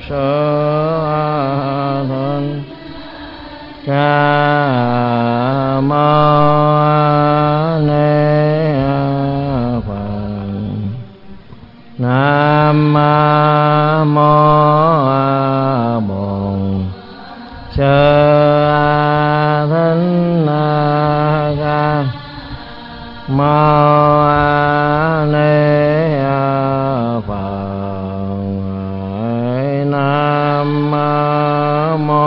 sư thân ca mâu ni Phật. Nam mô Bổn Sư Thích Ca Mâu Ni Phật. Nam mô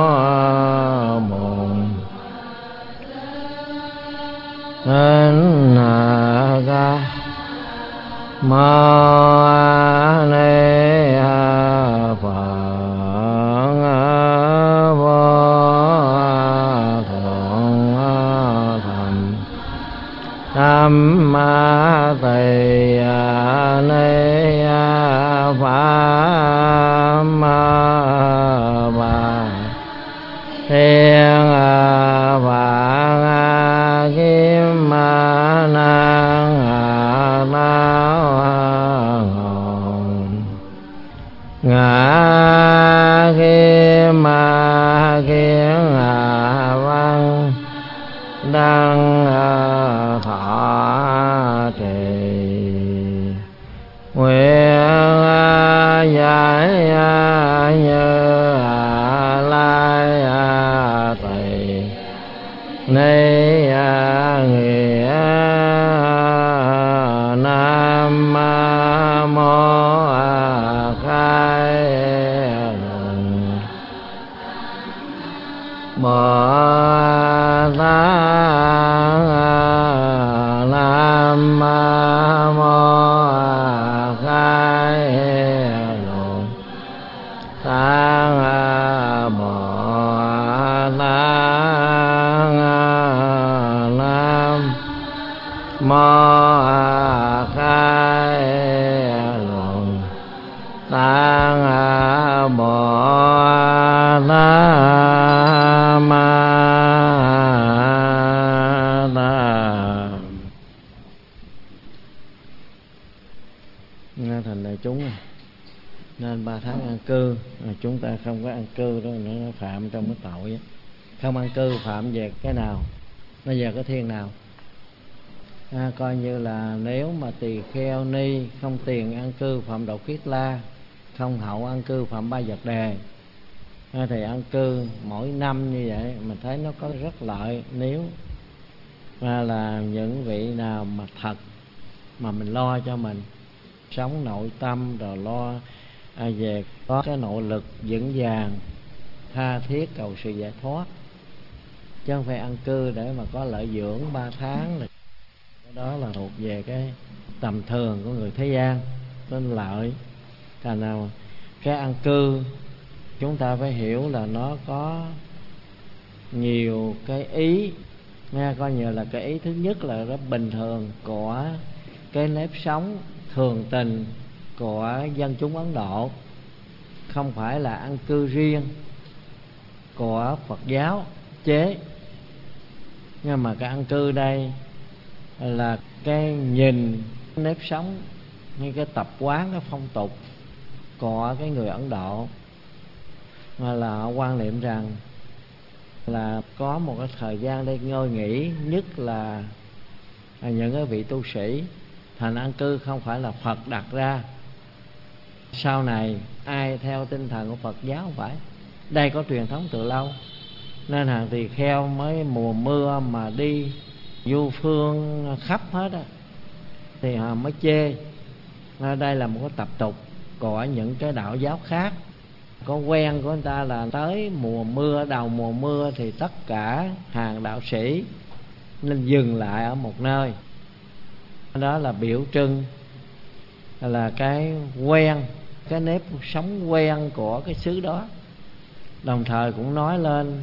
Bổn Thích Ca Mâu Ni Phật. Tham ma tỳ ni pháp bà thiên phạn kim nan nao ngã kim kiến văn đăng thọ trì nguyện giải như lai tỳ ni nghĩa nam mô khai Bồ Tát. Nam mô khai lộ tạng Bồ Tát. Nam mô khai lộ tạng Bồ Tát. Thành đại chúng nên 3 tháng ăn cư, chúng ta không có ăn cư đó, nó phạm trong cái tội đó. Không ăn cư phạm về cái nào? Nó về cái thiên nào? Coi như là nếu mà tỳ kheo ni không tiền ăn cư phạm độc khiết la, không hậu ăn cư phạm 3 vật đề. Thì ăn cư mỗi năm như vậy mình thấy nó có rất lợi. Nếu mà là những vị nào mà thật mà mình lo cho mình sống nội tâm, rồi lo về có cái nội lực vững vàng tha thiết cầu sự giải thoát, chứ không phải ăn cư để mà có lợi dưỡng 3 tháng. Cái đó là thuộc về cái tầm thường của người thế gian, nên lợi. Thành nào cái ăn cư chúng ta phải hiểu là nó có nhiều cái ý nghe, coi như là cái ý thứ nhất là nó bình thường của cái nếp sống thường tình của dân chúng Ấn Độ, không phải là ăn cư riêng của Phật giáo chế. Nhưng mà cái ăn cư đây là cái nhìn, cái nếp sống, như cái tập quán, cái phong tục của cái người Ấn Độ, mà là họ quan niệm rằng là có một cái thời gian để ngơi nghỉ, nhất là những cái vị tu sĩ. Thành ăn cư không phải là Phật đặt ra, sau này ai theo tinh thần của Phật giáo không phải. Đây có truyền thống từ lâu, nên hàng tỳ kheo mới mùa mưa mà đi du phương khắp hết á, thì họ mới chê. Đây là một cái tập tục của những cái đạo giáo khác. Có quen của người ta là tới mùa mưa, đầu mùa mưa thì tất cả hàng đạo sĩ nên dừng lại ở một nơi. Đó là biểu trưng, là cái quen, cái nếp sống quen của cái xứ đó. Đồng thời cũng nói lên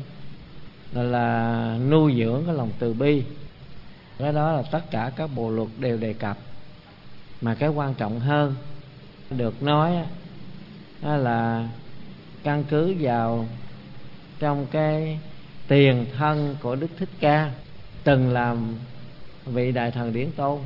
là nuôi dưỡng cái lòng từ bi. Cái đó là tất cả các bộ luật đều đề cập. Mà cái quan trọng hơn được nói là căn cứ vào trong cái tiền thân của Đức Thích Ca, từng làm vị Đại Thần Điển Tôn.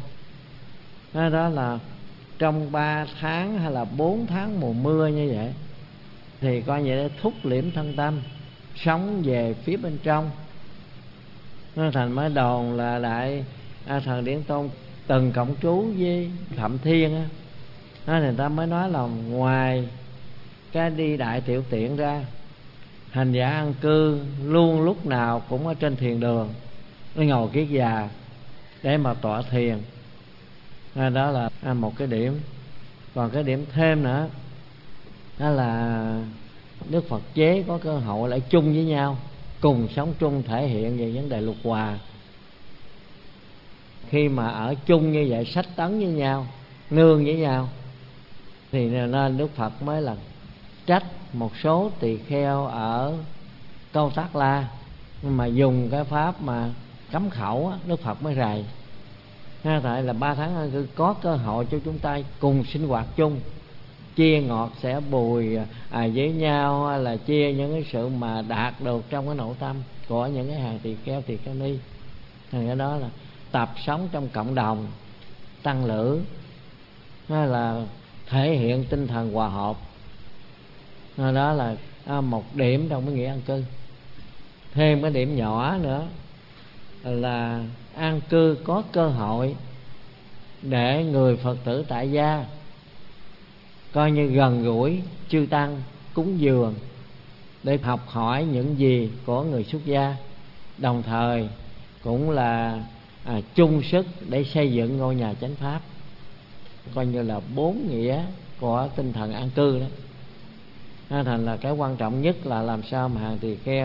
Đó là trong 3 tháng hay là 4 tháng mùa mưa như vậy, thì coi như để thúc liễm thân tâm, sống về phía bên trong. Nó thành mới đồn là Đại Thần Điển Tôn từng cộng trú với Phạm Thiên á, người ta mới nói là ngoài cái đi đại tiểu tiện ra, hành giả an cư luôn lúc nào cũng ở trên thiền đường, nó ngồi kiết già để mà tọa thiền. Đó là một cái điểm. Còn cái điểm thêm nữa đó là Đức Phật chế có cơ hội lại chung với nhau, cùng sống chung, thể hiện về vấn đề lục hòa. Khi mà ở chung như vậy, sách tấn với nhau, nương với nhau, thì nên Đức Phật mới là trách một số tỳ kheo ở Câu Tác La, mà dùng cái pháp mà cấm khẩu á, Đức Phật mới rầy. Tại là 3 tháng an cư có cơ hội cho chúng ta cùng sinh hoạt chung, chia ngọt sẻ bùi với nhau, hay là chia những cái sự mà đạt được trong cái nội tâm của những cái hàng tỳ kheo ni. Thành cái đó là tập sống trong cộng đồng tăng lữ, hay là thể hiện tinh thần hòa hợp. Đó là một điểm trong cái nghĩa an cư. Thêm cái điểm nhỏ nữa là an cư có cơ hội để người Phật tử tại gia coi như gần gũi chư tăng cúng dường, để học hỏi những gì của người xuất gia, đồng thời cũng là chung sức để xây dựng ngôi nhà chánh pháp. Coi như là 4 nghĩa của tinh thần an cư đó. Thành là cái quan trọng nhất là làm sao mà hàng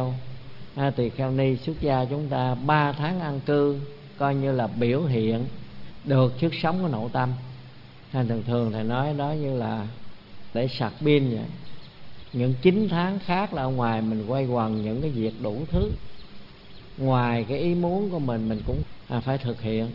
tỳ kheo ni xuất gia chúng ta 3 tháng an cư coi như là biểu hiện được sức sống của nội tâm. Thường thường thầy nói đó như là để sạc pin vậy. Những 9 tháng khác là ở ngoài mình quay quần những cái việc đủ thứ, ngoài cái ý muốn của mình cũng phải thực hiện.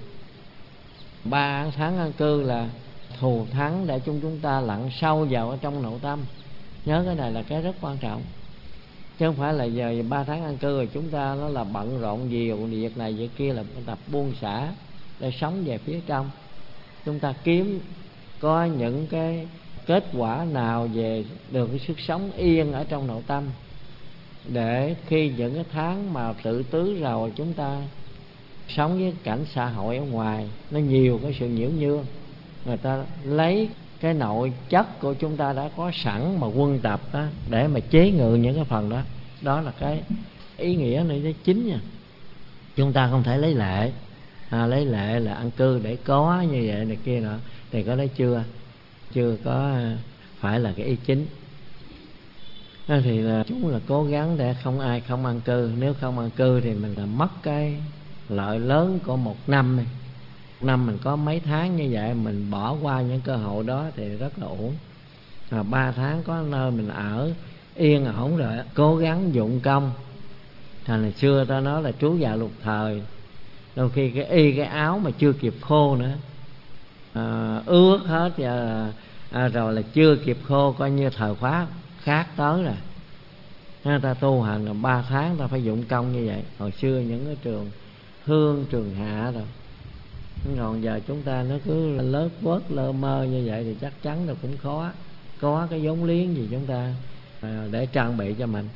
3 tháng an cư là thù thắng để chúng ta lặn sâu vào ở trong nội tâm. Nhớ cái này là cái rất quan trọng, chứ không phải là giờ 3 tháng an cư rồi chúng ta nó là bận rộn nhiều việc này việc kia, là tập buông xả để sống về phía trong. Chúng ta kiếm có những cái kết quả nào về được cái sức sống yên ở trong nội tâm, để khi những cái tháng mà tự tứ rồi chúng ta sống với cảnh xã hội ở ngoài nó nhiều cái sự nhiễu nhương, người ta lấy cái nội chất của chúng ta đã có sẵn mà quân tập đó để mà chế ngự những cái phần đó. Đó là cái ý nghĩa này chính nha. Chúng ta không thể lấy lệ lấy lệ là an cư để có như vậy này kia nữa, thì có đấy chưa có phải là cái ý chính. Thì là chúng là cố gắng để không ai không an cư. Nếu không an cư thì mình là mất cái lợi lớn của một năm này. Năm mình có mấy tháng như vậy, mình bỏ qua những cơ hội đó thì rất là uổng. 3 tháng có nơi mình ở yên ổn rồi, cố gắng dụng công. Thành là xưa ta nói là trú già lục thời, đôi khi cái áo mà chưa kịp khô nữa, ướt hết rồi là chưa kịp khô, coi như thời khóa khác tới rồi. Người ta tu hành là 3 tháng ta phải dụng công như vậy. Hồi xưa những cái trường Hương, trường Hạ rồi, còn giờ chúng ta nó cứ lớt vớt lơ mơ như vậy thì chắc chắn là cũng khó có cái vốn liếng gì chúng ta để trang bị cho mình.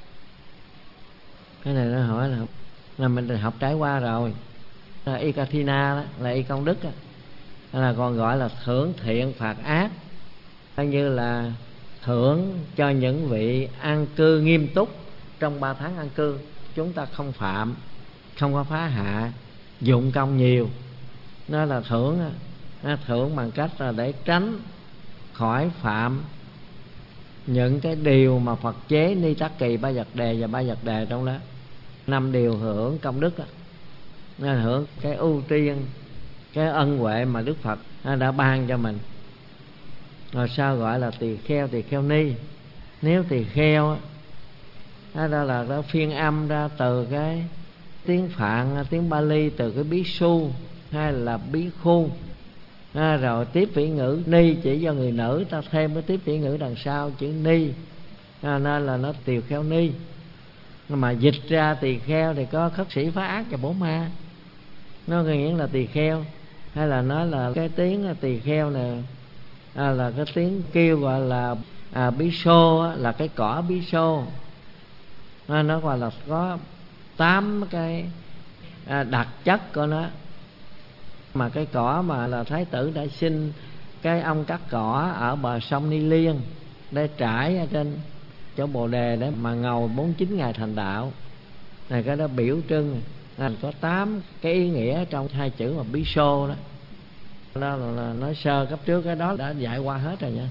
Cái này nó hỏi là mình học trải qua rồi. Y Kathina đó là y công đức đó, là còn gọi là thưởng thiện phạt ác, coi như là thưởng cho những vị an cư nghiêm túc trong 3 tháng an cư. Chúng ta không phạm, không có phá hạ, dụng công nhiều. Nó là thưởng bằng cách là để tránh khỏi phạm những cái điều mà Phật chế Ni Tắc Kỳ, Ba Vật Đề và Ba Vật Đề trong đó. 5 điều hưởng công đức đó. Nó hưởng cái ưu tiên, cái ân huệ mà Đức Phật đã ban cho mình. Rồi sao gọi là tỳ kheo ni? Nếu tỳ kheo đó là nó phiên âm ra từ cái tiếng Phạn, tiếng Bali, từ cái bí su hay là bí khu. Rồi tiếp vị ngữ ni chỉ cho người nữ, ta thêm cái tiếp vị ngữ đằng sau chữ ni, nên là nó tỳ kheo ni. Mà dịch ra tỳ kheo thì có khất sĩ phá ác và bổ ma, nó nghĩa là tỳ kheo. Hay là nói là cái tiếng tỳ kheo này là cái tiếng kêu gọi là bí xô, là cái cỏ bí xô. Nó gọi là có 8 cái đặc chất của nó. Mà cái cỏ mà là Thái tử đã xin cái ông cắt cỏ ở bờ sông Ni Liên để trải ở trên chỗ Bồ Đề để mà ngồi 49 ngày thành đạo này. Cái đó biểu trưng có 8 cái ý nghĩa trong 2 chữ mà bí xô đó. Đó là nói sơ cấp trước, cái đó đã dạy qua hết rồi nha.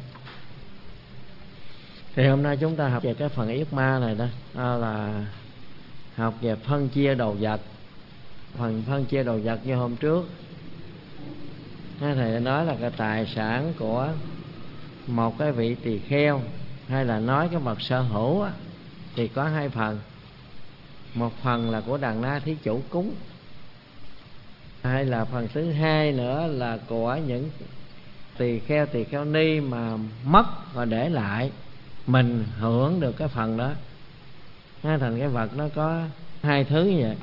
Thì hôm nay chúng ta học về cái phần yết ma này đó, là học về phân chia đồ vật. Phần phân chia đồ vật như hôm trước thầy nói là cái tài sản của một cái vị tỳ kheo, hay là nói cái vật sở hữu á, thì có 2 phần. Một phần là của đàn na thí chủ cúng, hay là phần thứ hai nữa là của những tỳ kheo ni mà mất và để lại, mình hưởng được cái phần đó. Thành cái vật nó có 2 thứ như vậy.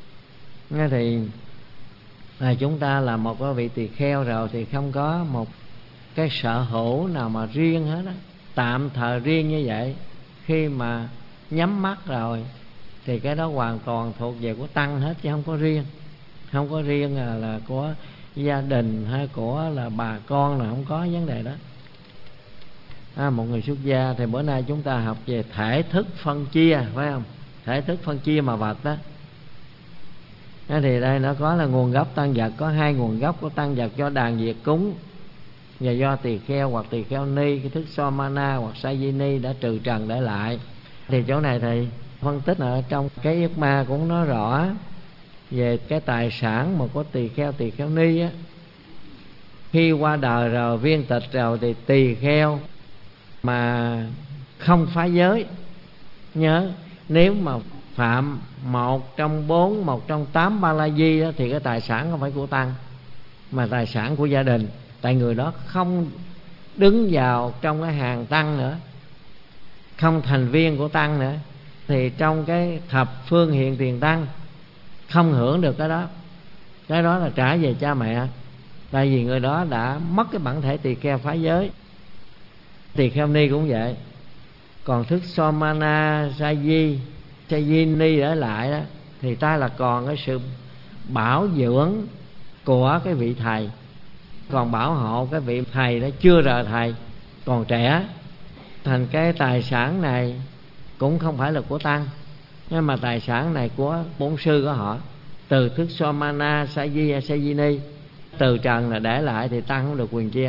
Thì chúng ta là một cái vị tỳ kheo rồi thì không có một cái sở hữu nào mà riêng hết á, tạm thời riêng như vậy. Khi mà nhắm mắt rồi thì cái đó hoàn toàn thuộc về của tăng hết, chứ không có riêng. Không có riêng là của gia đình hay của là bà con, là không có vấn đề đó. Một người xuất gia thì bữa nay chúng ta học về thể thức phân chia, phải không? Thể thức phân chia mà vật đó. Thì đây nó có là nguồn gốc tăng vật, có 2 nguồn gốc của tăng vật: do đàn diệt cúng và do tỳ kheo hoặc tỳ kheo ni, cái thức Somana hoặc Sajini đã trừ trần để lại. Thì chỗ này thầy phân tích ở trong cái yết ma cũng nói rõ về cái tài sản mà có tỳ kheo ni á, khi qua đời rồi, viên tịch rồi, thì tỳ kheo mà không phá giới, nhớ nếu mà phạm 1 trong 4, 1 trong 8 ba la di đó, thì cái tài sản không phải của tăng mà tài sản của gia đình. Tại người đó không đứng vào trong cái hàng tăng nữa, không thành viên của tăng nữa, thì trong cái thập phương hiện tiền tăng không hưởng được cái đó. Cái đó là trả về cha mẹ, tại vì người đó đã mất cái bản thể tỳ kheo phá giới. Tỳ kheo ni cũng vậy. Còn thức Somana Sajini ở lại đó, thì ta là còn cái sự bảo dưỡng của cái vị thầy, còn bảo hộ cái vị thầy đó chưa rời thầy, còn trẻ. Thành cái tài sản này cũng không phải là của tăng, nhưng mà tài sản này của bổn sư của họ, từ thức Somana Sajini, từ trần là để lại, thì tăng không được quyền chia.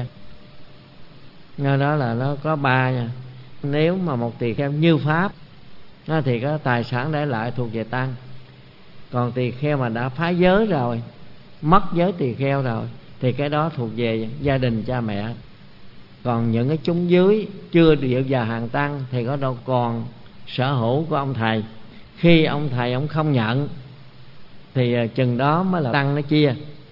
Nên đó là nó có 3 nha. Nếu mà một tỳ kheo như pháp thì có tài sản để lại thuộc về tăng. Còn tỳ kheo mà đã phá giới rồi, mất giới tỳ kheo rồi, thì cái đó thuộc về gia đình cha mẹ. Còn những cái chúng dưới chưa được vào hàng tăng thì có đâu còn sở hữu của ông thầy. Khi ông thầy ông không nhận thì chừng đó mới là tăng nó chia.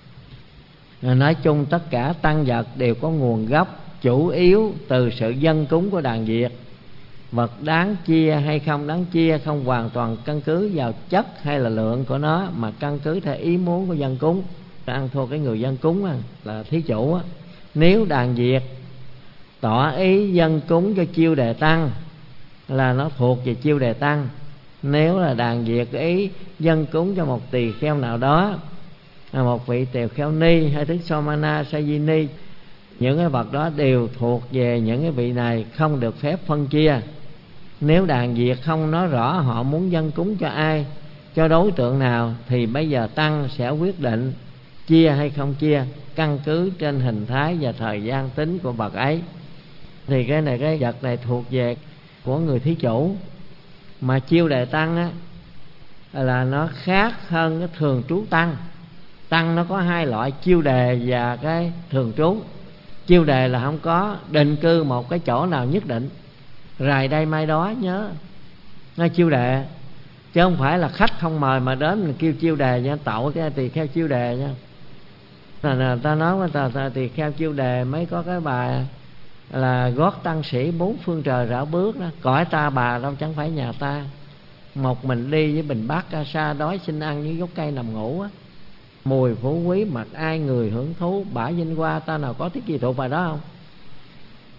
Nói chung tất cả tăng vật đều có nguồn gốc chủ yếu từ sự dân cúng của đàn Việt. Vật đáng chia hay không đáng chia không hoàn toàn căn cứ vào chất hay là lượng của nó, mà căn cứ theo ý muốn của dân cúng. Ăn thua cái người dân cúng là thí chủ. Nếu đàn Việt tỏ ý dân cúng cho chiêu đề tăng là nó thuộc về chiêu đề tăng. Nếu là đàn Việt ý dân cúng cho một tỳ kheo nào đó, một vị tỳ kheo ni hay thức Somana Sajini, những cái vật đó đều thuộc về những cái vị này, không được phép phân chia. Nếu đàn Việt không nói rõ họ muốn dân cúng cho ai, cho đối tượng nào, thì bây giờ tăng sẽ quyết định chia hay không chia, căn cứ trên hình thái và thời gian tính của vật ấy. Thì cái này, cái vật này thuộc về của người thí chủ. Mà chiêu đề tăng á là nó khác hơn cái thường trú tăng. Tăng nó có 2 loại, chiêu đề và cái thường trú. Chiêu đề là không có định cư một cái chỗ nào nhất định, rày đây mai đó, nhớ nó chiêu đề, chứ không phải là khách không mời mà đến mình kêu chiêu đề nha, tậu cái tỳ kheo chiêu đề nha. Là ta nói với ta tỳ kheo chiêu đề mới có cái bài là gót tăng sĩ 4 phương trời rảo bước đó. Cõi ta bà đâu chẳng phải nhà ta, một mình đi với bình bát ca sa, đói xin ăn với gốc cây nằm ngủ á. Mùi phú quý mặc ai người hưởng thú, bả vinh hoa ta nào có thiết gì thuộc bài đó không?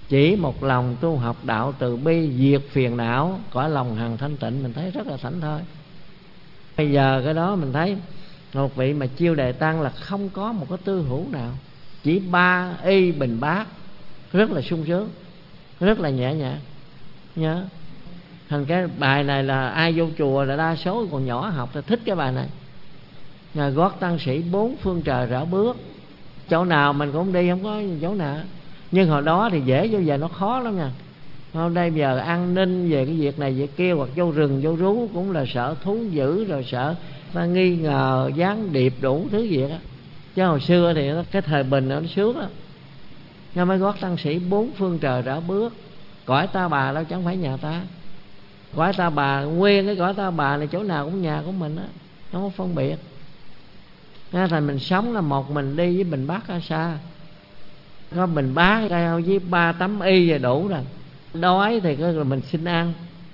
chỉ một lòng tu học đạo từ bi, diệt phiền não, cõi lòng hằng thanh tịnh. Mình thấy rất là thảnh thơi. Bây giờ cái đó mình thấy một vị mà chiêu đề tăng là không có một cái tư hữu nào, chỉ ba y bình bát, rất là sung sướng, rất là nhẹ nhàng. Nhớ thành cái bài này là ai vô chùa là đa số còn nhỏ học thì thích cái bài này. Nhà gót tăng sĩ bốn phương trời rảo bước, chỗ nào mình cũng đi, không có chỗ nào. Nhưng hồi đó thì dễ, vô giờ nó khó lắm nha. Hôm đây giờ an ninh về cái việc này việc kia, hoặc vô rừng vô rú cũng là sợ thú dữ, rồi sợ ta nghi ngờ gián điệp đủ thứ việc á. Chứ hồi xưa thì cái thời bình nó sướng lắm. Nhưng mới gót tăng sĩ bốn phương trời rảo bước, cõi Ta Bà đâu chẳng phải nhà ta. Cõi Ta Bà nguyên cái cõi Ta Bà này chỗ nào cũng nhà của mình á, không có phân biệt. Thành mình sống là một mình đi với bình bát ở xa, có bình bát cao với 3 tấm y là đủ rồi. Đói thì cái mình xin ăn.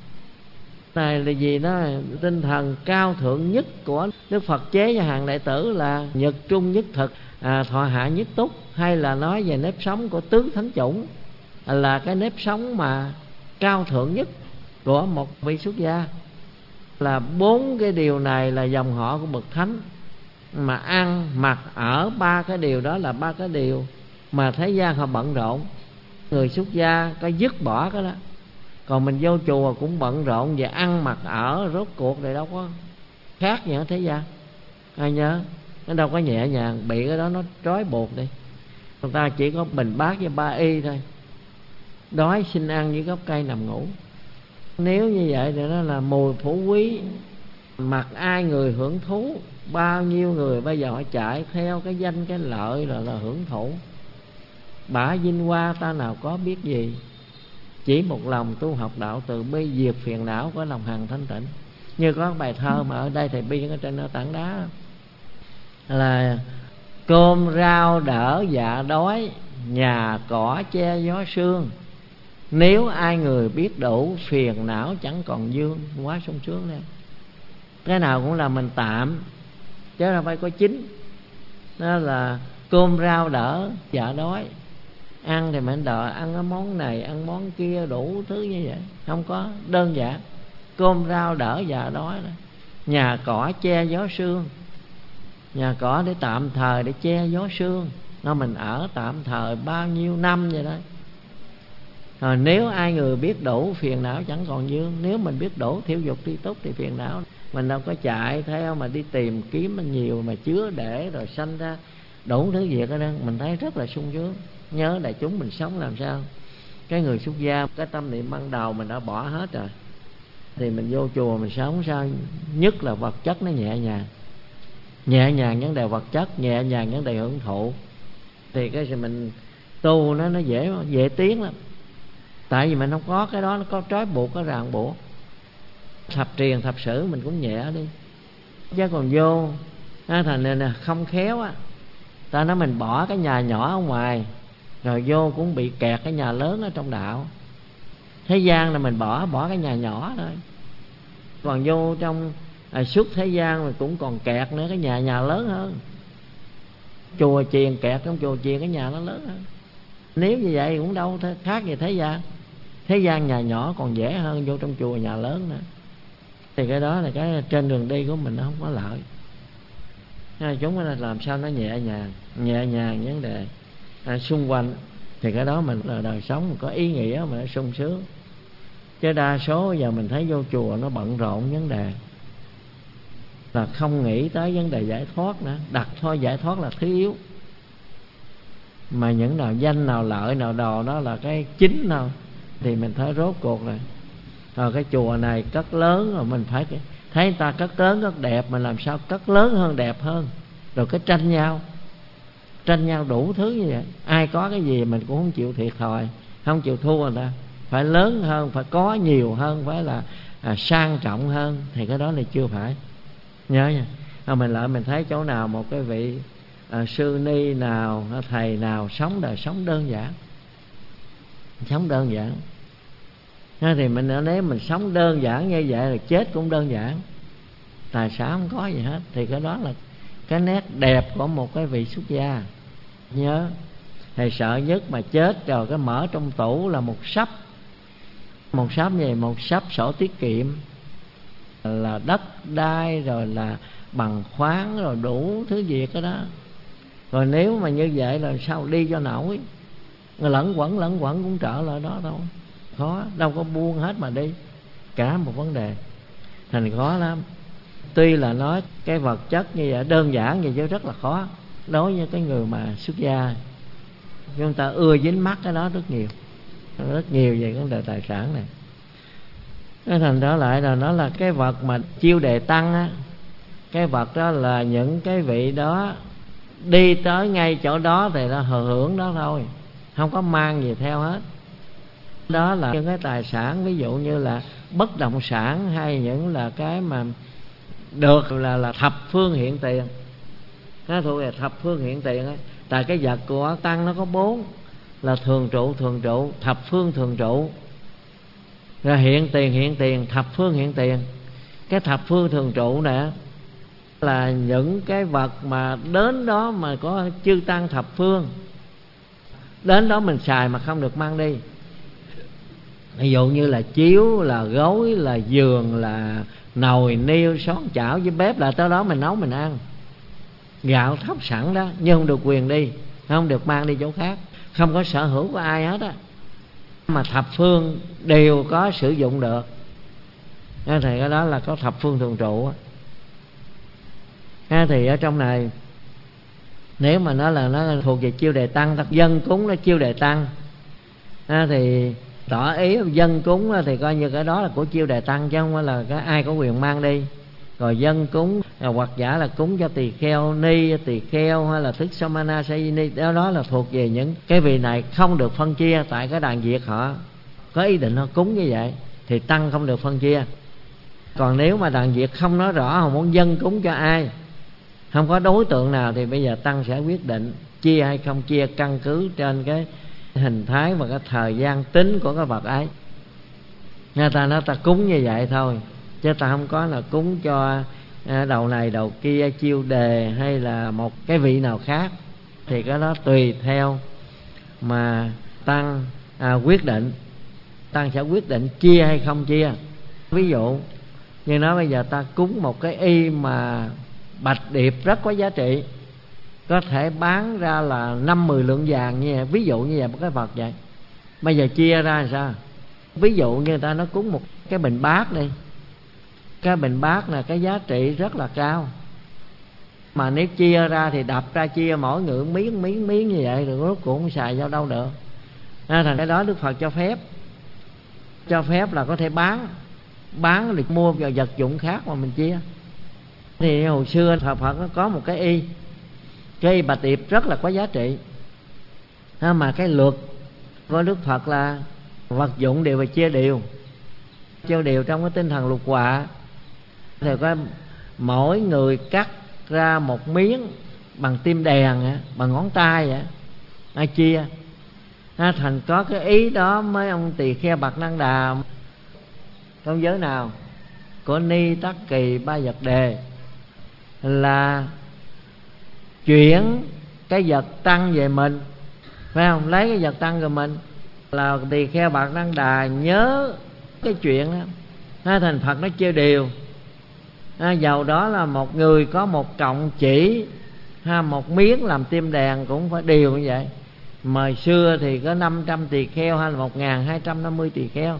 Này là gì, nó tinh thần cao thượng nhất của Đức Phật chế cho hàng đệ tử là nhật trung nhất thực, thọ hạ nhất túc. Hay là nói về nếp sống của tứ thánh chủng, là cái nếp sống mà cao thượng nhất của một vị xuất gia. Là 4 cái điều này là dòng họ của bậc thánh. Mà ăn, mặc, ở, 3 cái điều đó là 3 cái điều mà thế gian họ bận rộn. Người xuất gia có dứt bỏ cái đó. Còn mình vô chùa cũng bận rộn về ăn, mặc, ở, rốt cuộc thì đâu có khác gì ở thế gian. Ai nhớ, nó đâu có nhẹ nhàng, bị cái đó nó trói buộc đi. Người ta chỉ có bình bát với 3 y thôi. Đói xin ăn với gốc cây nằm ngủ. Nếu như vậy thì nó là mùi phú quý, mặc ai người hưởng thú. Bao nhiêu người bây giờ họ chạy theo cái danh cái lợi là hưởng thụ. Bả vinh hoa ta nào có biết gì, chỉ một lòng tu học đạo từ bi, diệt phiền não, có lòng hằng thanh tịnh. Như có bài thơ mà ở đây thầy biên ở trên tảng đá là: cơm rau đỡ dạ đói, nhà cỏ che gió sương. Nếu ai người biết đủ, phiền não chẳng còn vương. Quá sung sướng đấy. Cái nào cũng là mình tạm, chứ không phải có chính. Đó là cơm rau đỡ dạ đói. Ăn thì mình đợi ăn cái món này, ăn món kia, đủ thứ như vậy. Không có, đơn giản. Cơm rau đỡ dạ đói đó. Nhà cỏ che gió sương. Nhà cỏ để tạm thời để che gió sương, nó mình ở tạm thời bao nhiêu năm vậy đó. Rồi nếu ai người biết đủ, phiền não chẳng còn vương. Nếu mình biết đủ thiểu dục tri túc thì phiền não mình đâu có chạy theo mà đi tìm kiếm nhiều mà chứa để rồi sanh ra đủ thứ việc ở đó. Mình thấy rất là sung sướng. Nhớ đại chúng mình sống làm sao cái người xuất gia, cái tâm niệm ban đầu mình đã bỏ hết rồi, thì mình vô chùa mình sống sao nhất là vật chất nó nhẹ nhàng. Nhẹ nhàng vấn đề vật chất, nhẹ nhàng vấn đề hưởng thụ, thì cái gì mình tu nó dễ tiến lắm. Tại vì mình không có cái đó, nó có trói buộc, có ràng buộc. Thập truyền thập sử mình cũng nhẹ đi, chứ còn vô thành nên không khéo á, ta nói mình bỏ cái nhà nhỏ ở ngoài rồi vô cũng bị kẹt cái nhà lớn ở trong đạo. Thế gian là mình bỏ cái nhà nhỏ thôi, còn vô trong suốt thế gian mình cũng còn kẹt nữa, cái nhà lớn hơn. Chùa chiền kẹt trong chùa chiền, cái nhà nó lớn hơn. Nếu như vậy cũng đâu khác gì thế gian. Thế gian nhà nhỏ còn dễ hơn vô trong chùa nhà lớn nữa. Thì cái đó là cái trên đường đi của mình nó không có lợi. Chúng ta làm sao nó nhẹ nhàng vấn đề xung quanh, thì cái đó mình là đời sống mình có ý nghĩa mà nó sung sướng. Chứ đa số giờ mình thấy vô chùa nó bận rộn vấn đề là không nghĩ tới vấn đề giải thoát nữa. Đặt thôi giải thoát là thứ yếu, mà những nào danh nào lợi nào đồ đó là cái chính nào, thì mình thấy rốt cuộc rồi cái chùa này cất lớn, rồi mình phải thấy người ta cất lớn cất đẹp, mình làm sao cất lớn hơn đẹp hơn. Rồi cái tranh nhau đủ thứ như vậy. Ai có cái gì mình cũng không chịu thiệt thòi, không chịu thua người ta. Phải lớn hơn, phải có nhiều hơn, phải là sang trọng hơn, thì cái đó là chưa phải. Nhớ nha. Mình lại mình thấy chỗ nào một cái vị sư ni nào, thầy nào sống đời sống đơn giản, thì nếu mình sống đơn giản như vậy là chết cũng đơn giản, tài sản không có gì hết, thì cái đó là cái nét đẹp của một cái vị xuất gia. Nhớ Thầy sợ nhất mà chết rồi cái mở trong tủ là một sấp gì, một sấp sổ tiết kiệm, là đất đai rồi là bằng khoáng rồi đủ thứ việc đó. Rồi nếu mà như vậy là sao đi cho nổi, lẫn quẩn cũng trở lại đó thôi, khó, đâu có buông hết mà đi, cả một vấn đề thành khó lắm. Tuy là nói cái vật chất như vậy đơn giản vậy chứ rất là khó đối với cái người mà xuất gia. Chúng ta ưa dính mắc cái đó rất nhiều về vấn đề tài sản này. Cái thành đó lại là nó là cái vật mà chiêu đề tăng á, cái vật đó là những cái vị đó đi tới ngay chỗ đó thì là hưởng đó thôi, không có mang gì theo hết. Đó là những cái tài sản, ví dụ như là bất động sản, hay những là cái mà được là thập phương hiện tiền. Nó thuộc về thập phương hiện tiền á. Tại cái vật của tăng nó có 4 là thường trụ, thập phương thường trụ, rồi hiện tiền, thập phương hiện tiền. Cái thập phương thường trụ nè là những cái vật mà đến đó mà có chư tăng thập phương, đến đó mình xài mà không được mang đi. Ví dụ như là chiếu, là gối, là giường, là nồi niêu, xón chảo với bếp, là tới đó mình nấu mình ăn. Gạo thóc sẵn đó, nhưng không được quyền đi, không được mang đi chỗ khác, không có sở hữu của ai hết á, mà thập phương đều có sử dụng được. Thì cái đó là có thập phương thường trụ á. Thì ở trong này nếu mà nó thuộc về chiêu đề tăng, dân cúng nó chiêu đề tăng thì tỏ ý dân cúng thì coi như cái đó là của chiêu đề tăng, chứ không phải là cái ai có quyền mang đi. Rồi dân cúng hoặc giả là cúng cho tỳ kheo ni, tỳ kheo hay là thức samana sayini, đó là thuộc về những cái vị này không được phân chia. Tại cái đàn Việt họ có ý định họ cúng như vậy thì tăng không được phân chia. Còn nếu mà đàn Việt không nói rõ họ muốn dân cúng cho ai, không có đối tượng nào, thì bây giờ tăng sẽ quyết định chia hay không chia, căn cứ trên cái hình thái và cái thời gian tính của cái vật ấy. Người ta nói ta cúng như vậy thôi, chứ ta không có là cúng cho đầu này đầu kia, chiêu đề hay là một cái vị nào khác. Thì cái đó tùy theo mà tăng quyết định. Tăng sẽ quyết định chia hay không chia. Ví dụ như nói bây giờ ta cúng một cái y mà bạch điệp rất có giá trị, có thể bán ra là 5-10 lượng vàng như vậy, ví dụ như vậy, một cái vật vậy. Bây giờ chia ra làm sao? Ví dụ như người ta nó cúng một cái bình bát đi, cái bình bát là cái giá trị rất là cao, mà nếu chia ra thì đập ra chia mỗi người miếng như vậy, rồi rốt cuộc không xài vào đâu được. Thành cái đó Đức Phật cho phép là có thể bán để mua vào vật dụng khác mà mình chia. Thì hồi xưa Phật nó có một cái y bạch điệp rất là có giá trị, mà cái luật của Đức Phật là vật dụng đều phải chia đều trong cái tinh thần lục họa. Thì có mỗi người cắt ra một miếng bằng tim đèn, bằng ngón tay vậy, ai chia. Thành có cái ý đó mấy ông tỳ kheo Bạt Năng Đà trong giới nào của Ni Tắc Kỳ Ba Vật Đề là chuyển cái vật tăng về mình, phải không? Lấy cái vật tăng về mình là tỳ kheo Bạt Năng Đà nhớ cái chuyện đó. Thành Phật nó chia đều. Dầu đó là một người có một cọng chỉ, một miếng làm tim đèn cũng phải đều như vậy. Mà xưa thì có 500 tỳ kheo hay là 1250 tỳ kheo.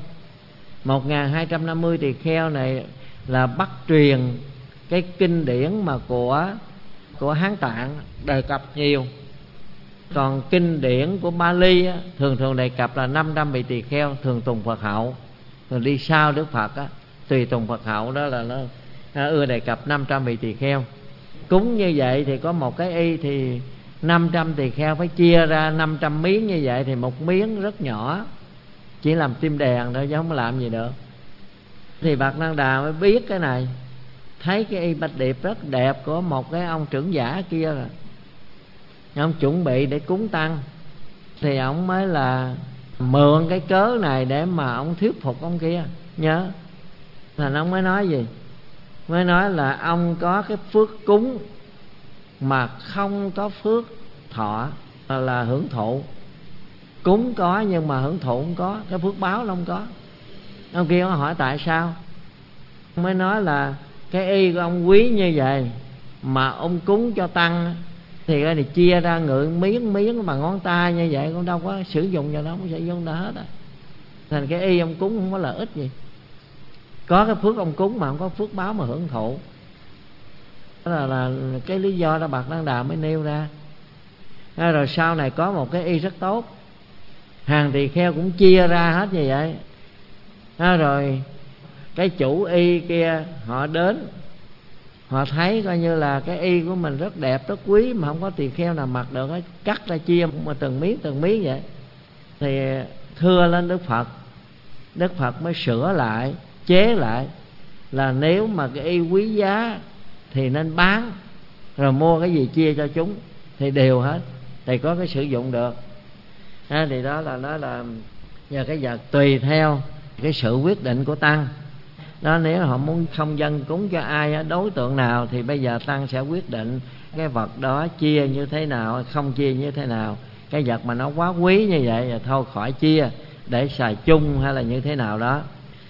1250 tỳ kheo này là bắt truyền cái kinh điển mà của Hán Tạng đề cập nhiều. Còn kinh điển của Bali thường đề cập là 500 vị tỳ kheo thường tùng Phật hậu, rồi đi sau Đức Phật tùy tùng Phật hậu, đó là nó ưa đề cập 500 vị tỳ kheo. Cúng như vậy thì có một cái y thì 500 tỳ kheo phải chia ra 500 miếng như vậy, thì một miếng rất nhỏ, chỉ làm tim đèn thôi chứ không có làm gì được. Thì Bạt Năng Đà mới biết cái này, thấy cái y bạch điệp rất đẹp của một cái ông trưởng giả kia rồi, ông chuẩn bị để cúng tăng, thì ông mới là mượn cái cớ này để mà ông thuyết phục ông kia nhớ. Thành ông mới nói gì? Mới nói là ông có cái phước cúng mà không có phước thọ. là hưởng thụ. Cúng có nhưng mà hưởng thụ không có, cái phước báo nó không có. Ông kia ông hỏi tại sao, ông mới nói là cái y của ông quý như vậy mà ông cúng cho tăng thì cái này chia ra ngự miếng bằng ngón tay như vậy cũng đâu có sử dụng cho nó, không sử dụng đó hết á. Thành cái y ông cúng không có lợi ích gì. Có cái phước ông cúng mà không có phước báo mà hưởng thụ. Đó là cái lý do đó Bậc Đăng Đà mới nêu ra. Rồi sau này có một cái y rất tốt, hàng tỳ kheo cũng chia ra hết như vậy. Rồi cái chủ y kia họ đến, họ thấy coi như là cái y của mình rất đẹp, rất quý mà không có tỳ kheo nào mặc được, cắt ra chia mà từng miếng vậy. Thì thưa lên Đức Phật, Đức Phật mới sửa lại, chế lại là nếu mà cái y quý giá thì nên bán, rồi mua cái gì chia cho chúng thì đều hết, thì có cái sử dụng được. Thì đó là nó là nhờ cái vật tùy theo cái sự quyết định của tăng đó. Nếu họ muốn không dâng cúng cho ai, đối tượng nào, thì bây giờ tăng sẽ quyết định cái vật đó chia như thế nào, không chia như thế nào. Cái vật mà nó quá quý như vậy là thôi khỏi chia, để xài chung hay là như thế nào đó.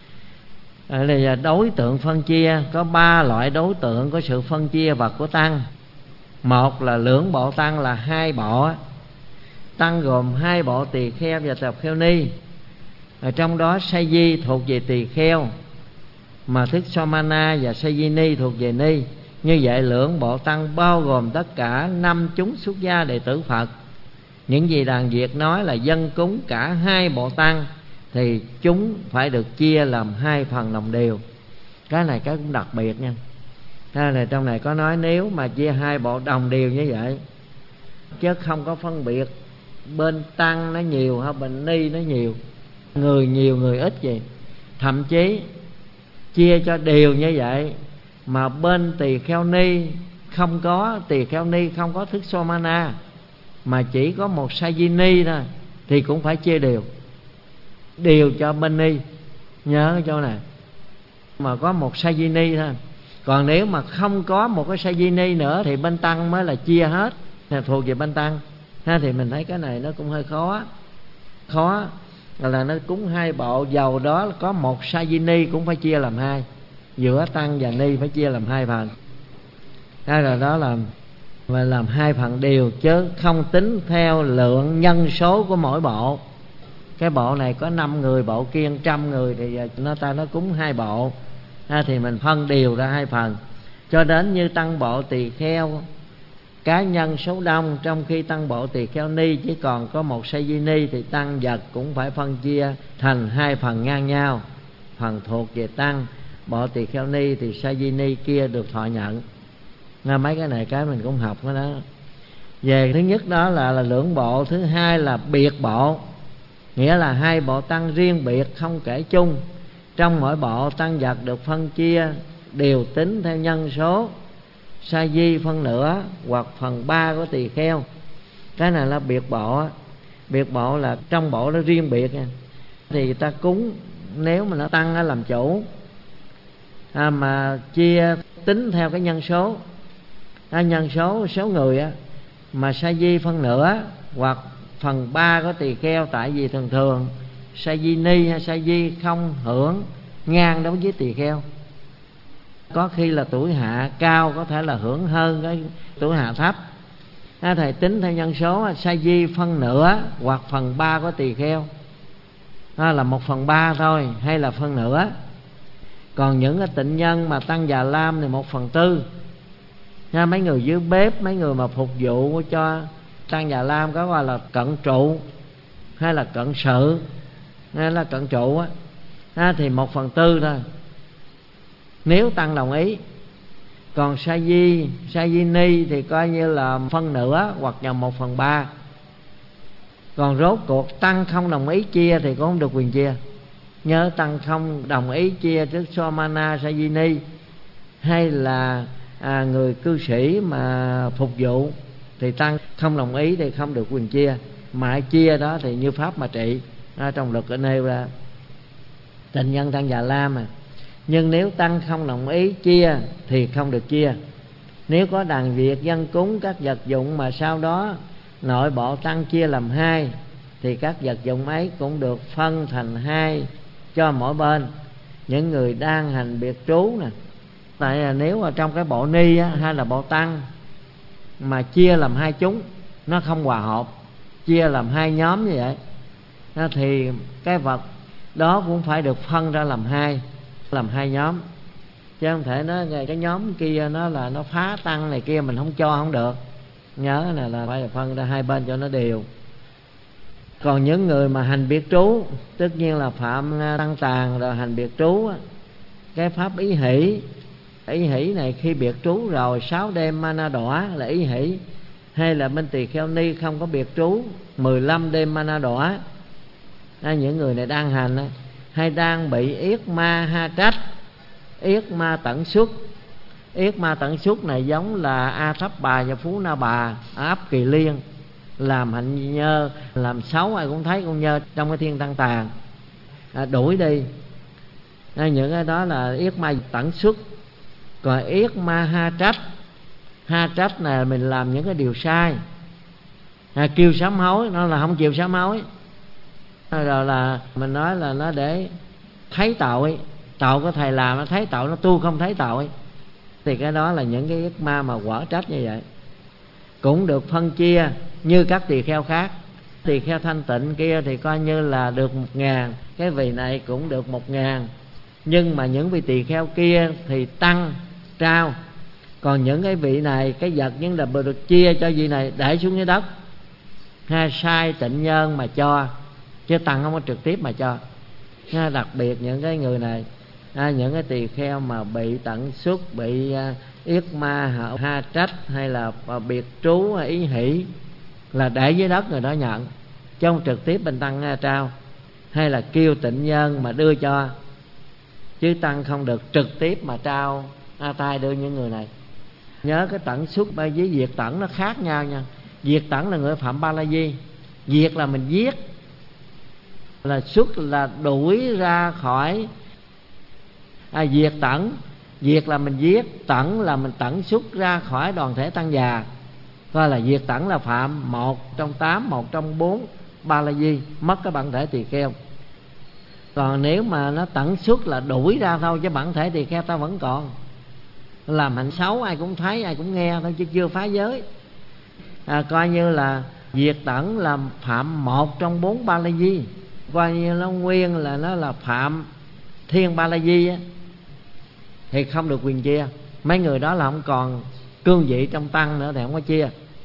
Là đối tượng phân chia có 3 loại đối tượng có sự phân chia vật của tăng. Một là lưỡng bộ tăng, là 2 bộ. Tăng gồm 2 bộ tỳ kheo và tỳ kheo ni. Ở trong đó sa di thuộc về tỳ kheo, mà thức Somana và sa di ni thuộc về ni. Như vậy lưỡng bộ tăng bao gồm tất cả 5 chúng xuất gia đệ tử Phật. Những gì Đàn Việt nói là dân cúng cả 2 bộ tăng thì chúng phải được chia làm 2 phần đồng đều. Cái này cái cũng đặc biệt nha. Này, trong này có nói nếu mà chia 2 bộ đồng đều như vậy, chứ không có phân biệt bên tăng nó nhiều hay bên ni nó nhiều, người nhiều người ít gì. Thậm chí chia cho đều như vậy mà bên tỳ kheo ni không có, tỳ kheo ni không có thức Somana mà chỉ có một sa di ni thôi, thì cũng phải chia đều cho bên ni. Nhớ cái chỗ này, mà có một sa di ni thôi. Còn nếu mà không có một cái sa di ni nữa thì bên tăng mới là chia hết, là thuộc về bên tăng. Thì mình thấy cái này nó cũng hơi khó là nó cúng 2 bộ, dầu đó có một sa di ni cũng phải chia làm 2, giữa tăng và ni phải chia làm 2 phần. Rồi đó là và làm 2 phần đều, chứ không tính theo lượng nhân số của mỗi bộ. Cái bộ này có 5 người, bộ kia 100 người thì nó cúng 2 bộ, thì mình phân đều ra 2 phần. Cho đến như tăng bộ tỳ kheo cá nhân số đông, trong khi tăng bộ tỳ kheo ni chỉ còn có một sa di ni, thì tăng vật cũng phải phân chia thành 2 phần ngang nhau. Phần thuộc về tăng bộ tỳ kheo ni thì sa di ni kia được thọ nhận. Mấy cái này cái mình cũng học cái đó. Về thứ nhất đó là lưỡng bộ, thứ hai là biệt bộ, nghĩa là 2 bộ tăng riêng biệt không kể chung. Trong mỗi bộ tăng vật được phân chia đều tính theo nhân số, sa di phân nửa hoặc phần 3 của tỳ kheo. Cái này là biệt bộ. Biệt bộ là trong bộ nó riêng biệt nha. Thì ta cúng, nếu mà nó tăng làm chủ, mà chia tính theo cái nhân số, nhân số người mà sa di phân nửa hoặc phần 3 của tỳ kheo. Tại vì thường sa di ni hay sa di không hưởng ngang đối với tỳ kheo. Có khi là tuổi hạ cao có thể là hưởng hơn cái tuổi hạ thấp. Thầy tính theo nhân số, sa di phân nửa hoặc phần 3 của tỳ kheo là 1/3 thôi hay là phân nửa. Còn những cái tịnh nhân mà tăng Già Lam thì 1/4. Mấy người dưới bếp, mấy người mà phục vụ cho tăng Già Lam có gọi là cận trụ hay là cận sự hay là cận trụ thì 1/4 thôi, nếu tăng đồng ý. Còn sa di ni thì coi như là phân nửa hoặc là 1/3. Còn rốt cuộc tăng không đồng ý chia thì cũng không được quyền chia. Nhớ tăng không đồng ý chia trước Somana sa di ni hay là người cư sĩ mà phục vụ thì tăng không đồng ý thì không được quyền chia. Mà chia đó thì như pháp mà trị, trong luật nêu ra tịnh nhân tăng Già Lam Nhưng nếu tăng không đồng ý chia thì không được chia. Nếu có đàn Việt dân cúng các vật dụng mà sau đó nội bộ tăng chia làm hai, thì các vật dụng ấy cũng được phân thành hai cho mỗi bên. Những người đang hành biệt trú nè, tại là nếu ở trong cái bộ ni á, hay là bộ tăng mà chia làm hai chúng, nó không hòa hợp, chia làm hai nhóm như vậy, thì cái vật đó cũng phải được phân ra làm hai nhóm, chứ không thể nói cái nhóm kia nó phá tăng này kia mình không cho không được. Nhớ là phải phân ra hai bên cho nó đều. Còn những người mà hành biệt trú, tất nhiên là phạm tăng tàn rồi hành biệt trú, cái pháp ý hỷ này khi biệt trú rồi 6 đêm mana đỏ là ý hỷ, hay là bên tỳ kheo ni không có biệt trú 15 đêm mana đỏ, những người này đang hành hay đang bị yết ma ha trách, yết ma tẩn xuất. Yết ma tẩn xuất này giống là A Thấp Bà và Phú Na Bà ở ấp Kỳ Liên, làm hạnh nhơ, làm xấu ai cũng thấy con nhơ trong cái thiên tăng tàn, đuổi đi. Những cái đó là yết ma tẩn xuất. Còn yết ma ha trách là mình làm những cái điều sai, kêu sám hối, nó là không chịu sám hối, rồi là mình nói là nó để thấy tội của thầy làm, nó thấy tội, nó tu không thấy tội, thì cái đó là những cái yết ma mà quở trách như vậy. Cũng được phân chia như các tỳ kheo khác. Tỳ kheo thanh tịnh kia thì coi như là được 1.000, cái vị này cũng được 1.000, nhưng mà những vị tỳ kheo kia thì tăng trao. Còn những cái vị này, cái vật những là được chia cho vị này để xuống dưới đất, hay sai tịnh nhân mà cho, chứ tăng không có trực tiếp mà cho. Đặc biệt những cái người này, những cái tỳ kheo mà bị tận xuất, bị yết ma ha trách, hay là biệt trú ý hỷ, là để dưới đất người đó nhận, chứ không trực tiếp bên tăng trao, hay là kêu tịnh nhân mà đưa cho, chứ tăng không được trực tiếp mà trao tay đưa những người này. Nhớ cái tận xuất với diệt tận nó khác nhau nha. Diệt tận là người phạm ba la di, diệt là mình giết, là xuất là đuổi ra khỏi. Diệt tận, diệt là mình giết, tận là mình tận xuất ra khỏi đoàn thể tăng già. Coi là diệt tận là phạm 1 trong 8, 1 trong 4 ba la di, mất cái bản thể tỳ kheo. Còn nếu mà nó tận xuất là đuổi ra thôi, chứ bản thể tỳ kheo ta vẫn còn. Làm hạnh xấu ai cũng thấy, ai cũng nghe thôi, chứ chưa phá giới. Coi như là diệt tận là phạm 1 trong 4 ba la di, coi như nó nguyên là nó là phạm thiên ba la di á, thì không được quyền chia. Mấy người đó là không còn cương vị trong tăng nữa thì không có chia.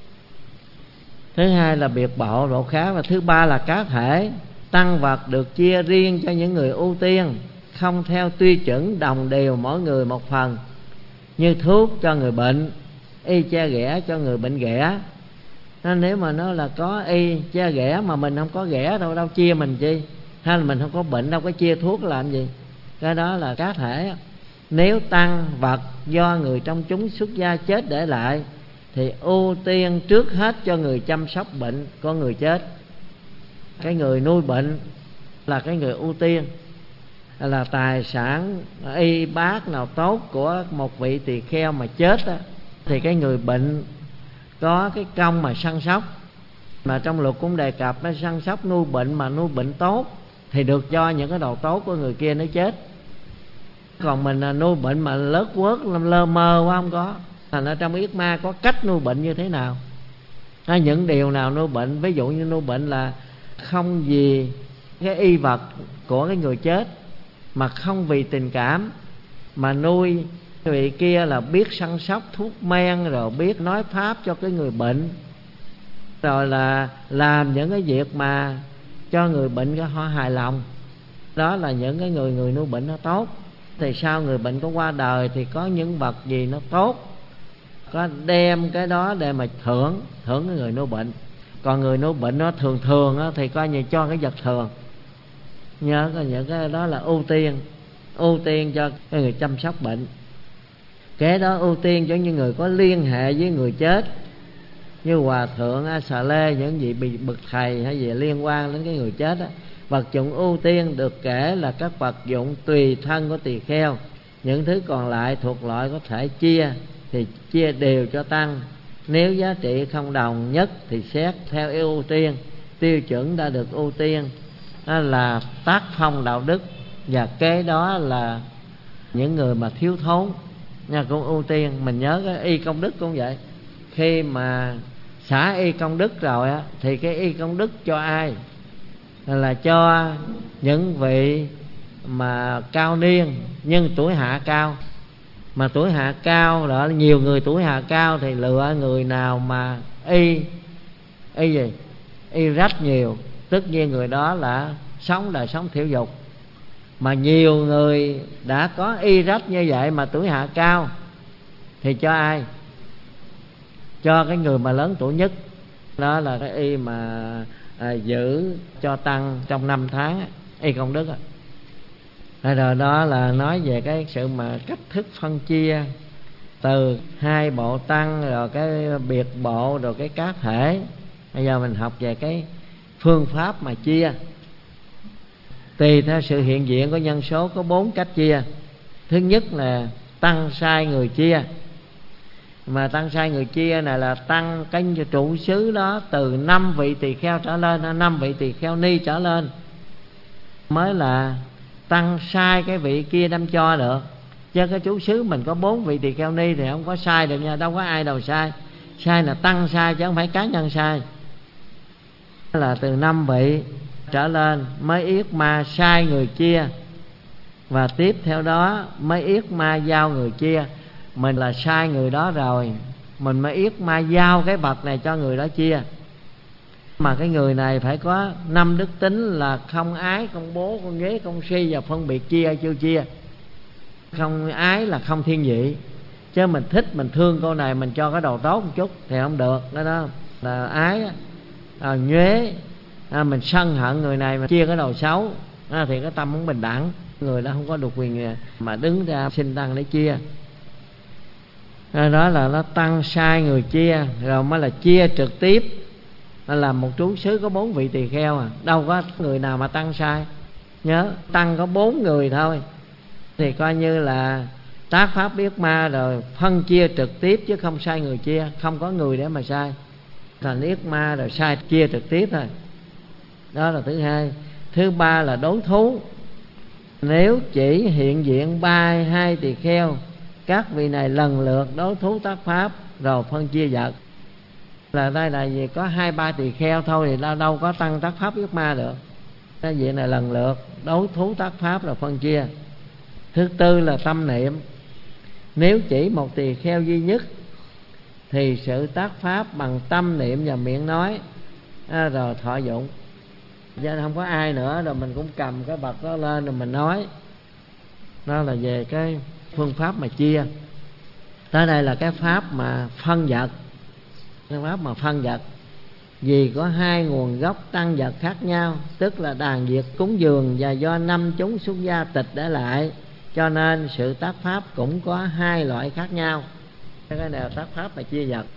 Thứ hai là biệt bộ độ khác. Và thứ ba là cá thể. Tăng vật được chia riêng cho những người ưu tiên, không theo tuy chuẩn đồng đều mỗi người một phần. Như thuốc cho người bệnh, y che ghẻ cho người bệnh ghẻ. Nên nếu mà nó là có y che ghẻ mà mình không có ghẻ đâu chia mình chi, hay là mình không có bệnh đâu có chia thuốc làm gì. Cái đó là cá thể. Nếu tăng vật do người trong chúng xuất gia chết để lại, thì ưu tiên trước hết cho người chăm sóc bệnh của người chết. Cái người nuôi bệnh là cái người ưu tiên, là tài sản y bác nào tốt của một vị tỳ kheo mà chết á, thì cái người bệnh có cái công mà săn sóc. Mà trong luật cũng đề cập nó săn sóc nuôi bệnh, mà nuôi bệnh tốt thì được cho những cái đồ tốt của người kia nó chết. Còn mình là nuôi bệnh mà lớt quớt lơ mơ quá không có. Thành ra trong yết ma có cách nuôi bệnh như thế nào, những điều nào nuôi bệnh. Ví dụ như nuôi bệnh là không vì cái y vật của cái người chết, mà không vì tình cảm, mà nuôi vị kia là biết săn sóc thuốc men, rồi biết nói pháp cho cái người bệnh, rồi là làm những cái việc mà cho người bệnh họ hài lòng. Đó là những cái người nuôi bệnh nó tốt. Thì sau người bệnh có qua đời thì có những vật gì nó tốt, có đem cái đó để mà thưởng cái người nuôi bệnh. Còn người nuôi bệnh nó thường đó, thì coi như cho cái vật thường. Nhớ có những cái đó là ưu tiên cho cái người chăm sóc bệnh. Cái đó ưu tiên cho những người có liên hệ với người chết, như hòa thượng A Xà Lê, những vị bị bậc thầy hay gì liên quan đến cái người chết đó. Vật dụng ưu tiên được kể là các vật dụng tùy thân của tỳ kheo. Những thứ còn lại thuộc loại có thể chia thì chia đều cho tăng, Nếu giá trị không đồng nhất thì xét theo ưu tiên, tiêu chuẩn đã được ưu tiên đó là tác phong đạo đức, và kế đó là những người mà thiếu thốn nha, cũng ưu tiên. Mình nhớ cái y công đức cũng vậy, khi mà xả y công đức rồi á thì cái y công đức cho ai? Là cho những vị mà cao niên nhưng tuổi hạ cao. Mà tuổi hạ cao đó, nhiều người tuổi hạ cao thì lựa người nào mà y gì? Y rách nhiều, tất nhiên người đó là sống đời sống thiểu dục. Mà nhiều người đã có y rách như vậy mà tuổi hạ cao thì cho ai? Cho cái người mà lớn tuổi nhất. Đó là cái y mà giữ cho tăng trong 5 tháng, y công đức. Rồi đó là nói về cái sự mà cách thức phân chia từ 2 bộ tăng, rồi cái biệt bộ, rồi cái cá thể. Bây giờ mình học về cái phương pháp mà chia. Tùy theo sự hiện diện của nhân số có 4 cách chia. Thứ nhất là tăng sai người chia. Mà tăng sai người chia này là tăng cái trụ xứ đó từ 5 vị tỳ kheo trở lên, 5 vị tỳ kheo ni trở lên mới là tăng sai cái vị kia đem cho được. Chứ cái chú xứ mình có 4 vị tỳ kheo ni thì không có sai được nha, đâu có ai đâu sai. Sai là tăng sai chứ không phải cá nhân sai. Là từ 5 vị trở lên mới yết ma sai người chia, và tiếp theo đó mới yết ma giao người chia. Mình là sai người đó rồi, mình mới yết ma giao cái bậc này cho người đó chia. Mà cái người này phải có 5 đức tính là không ái, không bố, không ghế, không si, và phân biệt chia chưa chia. Không ái là không thiên vị, chứ mình thích mình thương cô này mình cho cái đầu tốt một chút thì không được. Đó là ái. Nhuế, mình sân hận người này mà chia cái đầu xấu thì cái tâm không bình đẳng, người đó không có được quyền mà đứng ra xin tăng để chia. Đó là nó tăng sai người chia. Rồi mới là chia trực tiếp, là một trú xứ có 4 vị tỳ kheo đâu có người nào mà tăng sai. Nhớ tăng có 4 người thôi thì coi như là tác pháp biết ma, rồi phân chia trực tiếp chứ không sai người chia. Không có người để mà sai, thành yết ma rồi sai chia trực tiếp thôi. Đó là thứ hai. Thứ ba là đối thú. Nếu chỉ hiện diện 2 tỳ kheo, các vị này lần lượt đối thú tác pháp rồi phân chia vật. Là đây là vì có 2-3 tỳ kheo thôi thì đâu có tăng tác pháp yết ma được. Cái vị này lần lượt đối thú tác pháp rồi phân chia. Thứ tư là tâm niệm. Nếu chỉ một tỳ kheo duy nhất thì sự tác pháp bằng tâm niệm và miệng nói rồi thọ dụng. Chứ không có ai nữa rồi mình cũng cầm cái bậc đó lên rồi mình nói. Đó là về cái phương pháp mà chia. Tới đây là cái pháp mà phân vật. Cái pháp mà phân vật vì có 2 nguồn gốc tăng vật khác nhau, tức là đàn diệt cúng dường và do 5 chúng xuất gia tịch để lại, cho nên sự tác pháp cũng có 2 loại khác nhau. Cái này là tác pháp mà chia vật.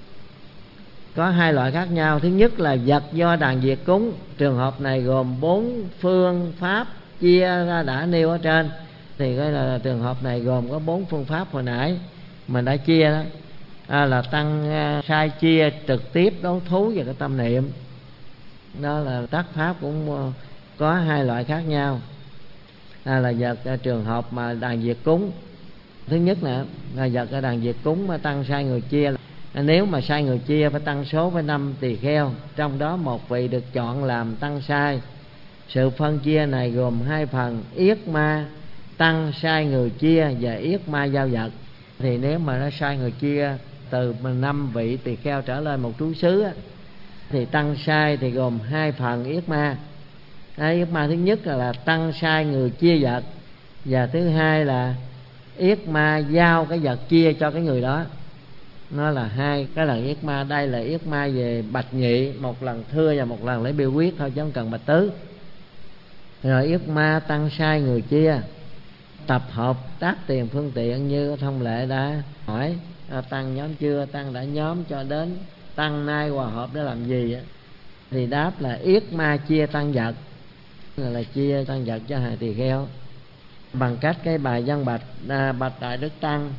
Có 2 loại khác nhau. Thứ nhất là vật do đàn diệt cúng. Trường hợp này gồm 4 phương pháp chia ra đã nêu ở trên. Thì cái là trường hợp này gồm có 4 phương pháp hồi nãy mình đã chia đó. Là tăng sai chia trực tiếp, đấu thú và cái tâm niệm. Đó là tác pháp cũng có 2 loại khác nhau. Là vật trường hợp mà đàn diệt cúng. Thứ nhất là vật ở đàn diệt cúng mà tăng sai người chia. Nếu mà sai người chia phải tăng số với 5 tỳ kheo, trong đó một vị được chọn làm tăng sai. Sự phân chia này gồm 2 phần: yết ma tăng sai người chia và yết ma giao vật. Thì nếu mà nó sai người chia từ 5 vị tỳ kheo trở lên một trú xứ thì tăng sai thì gồm 2 phần yết ma. Yết ma thứ nhất là tăng sai người chia vật, và thứ hai là yết ma giao cái vật chia cho cái người đó. Nó là 2 cái lần yết ma. Đây là yết ma về bạch nhị, một lần thưa và một lần lấy biểu quyết thôi chứ không cần bạch tứ. Rồi yết ma tăng sai người chia, tập hợp tác tiền phương tiện như thông lệ đã hỏi. Tăng nhóm chưa? Tăng đã nhóm cho đến tăng nay hòa hợp để làm gì? Thì đáp là yết ma chia tăng vật, là chia tăng vật cho 2 tỳ kheo bằng cách cái bài văn bạch: bạch đại đức tăng,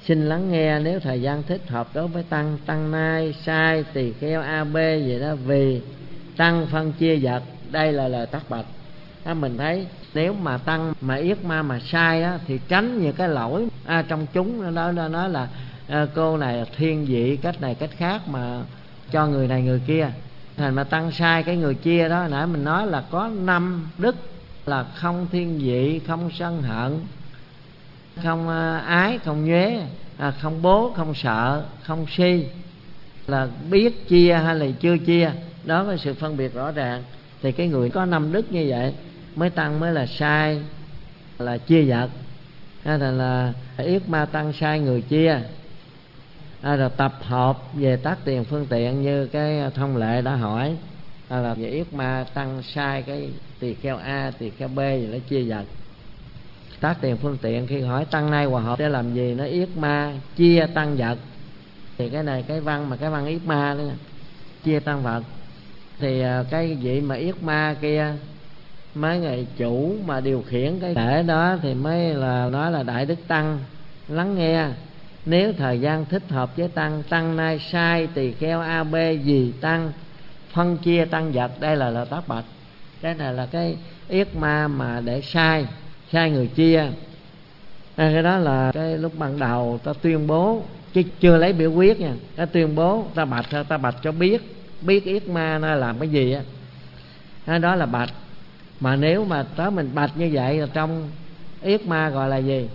xin lắng nghe, nếu thời gian thích hợp đối với tăng, tăng nay sai tỳ kheo A B vậy đó, vì tăng phân chia vật. Đây là lời tắc bạch. Mình thấy nếu mà tăng mà yết ma mà sai á, thì tránh những cái lỗi trong chúng. Nó nói là cô này thiên vị cách này cách khác mà cho người này người kia, thành mà tăng sai cái người chia đó. Nãy mình nói là có 5 đức là không thiên vị, không sân hận, không ái, không nhuế, không bố, không sợ, không si, là biết chia hay là chưa chia. Đó là sự phân biệt rõ ràng. Thì cái người có 5 đức như vậy mới tăng, mới là sai, là chia vật. Thành là yết ma tăng sai người chia. Rồi tập hợp về tác tiền phương tiện như cái thông lệ đã hỏi, là về yết ma tăng sai cái tỳ kheo A, tỳ kheo B rồi nó chia vật. Tác tiền phương tiện khi hỏi tăng nay hòa hợp để làm gì, nó yết ma chia tăng vật. Thì cái này cái văn mà cái văn yết ma đó, chia tăng vật. Thì cái vị mà yết ma kia, mấy người chủ mà điều khiển cái thể đó thì mới là nói là đại đức tăng lắng nghe, nếu thời gian thích hợp với tăng, tăng nay sai tỳ kheo A B vì tăng phân chia tăng vật. Đây là tác bạch. Cái này là cái yết ma mà để sai người chia. Cái đó là cái lúc ban đầu ta tuyên bố, chứ chưa lấy biểu quyết nha. Ta tuyên bố, ta bạch cho biết yết ma nó làm cái gì á. Đó là bạch. Mà nếu mà tới mình bạch như vậy là trong yết ma gọi là gì?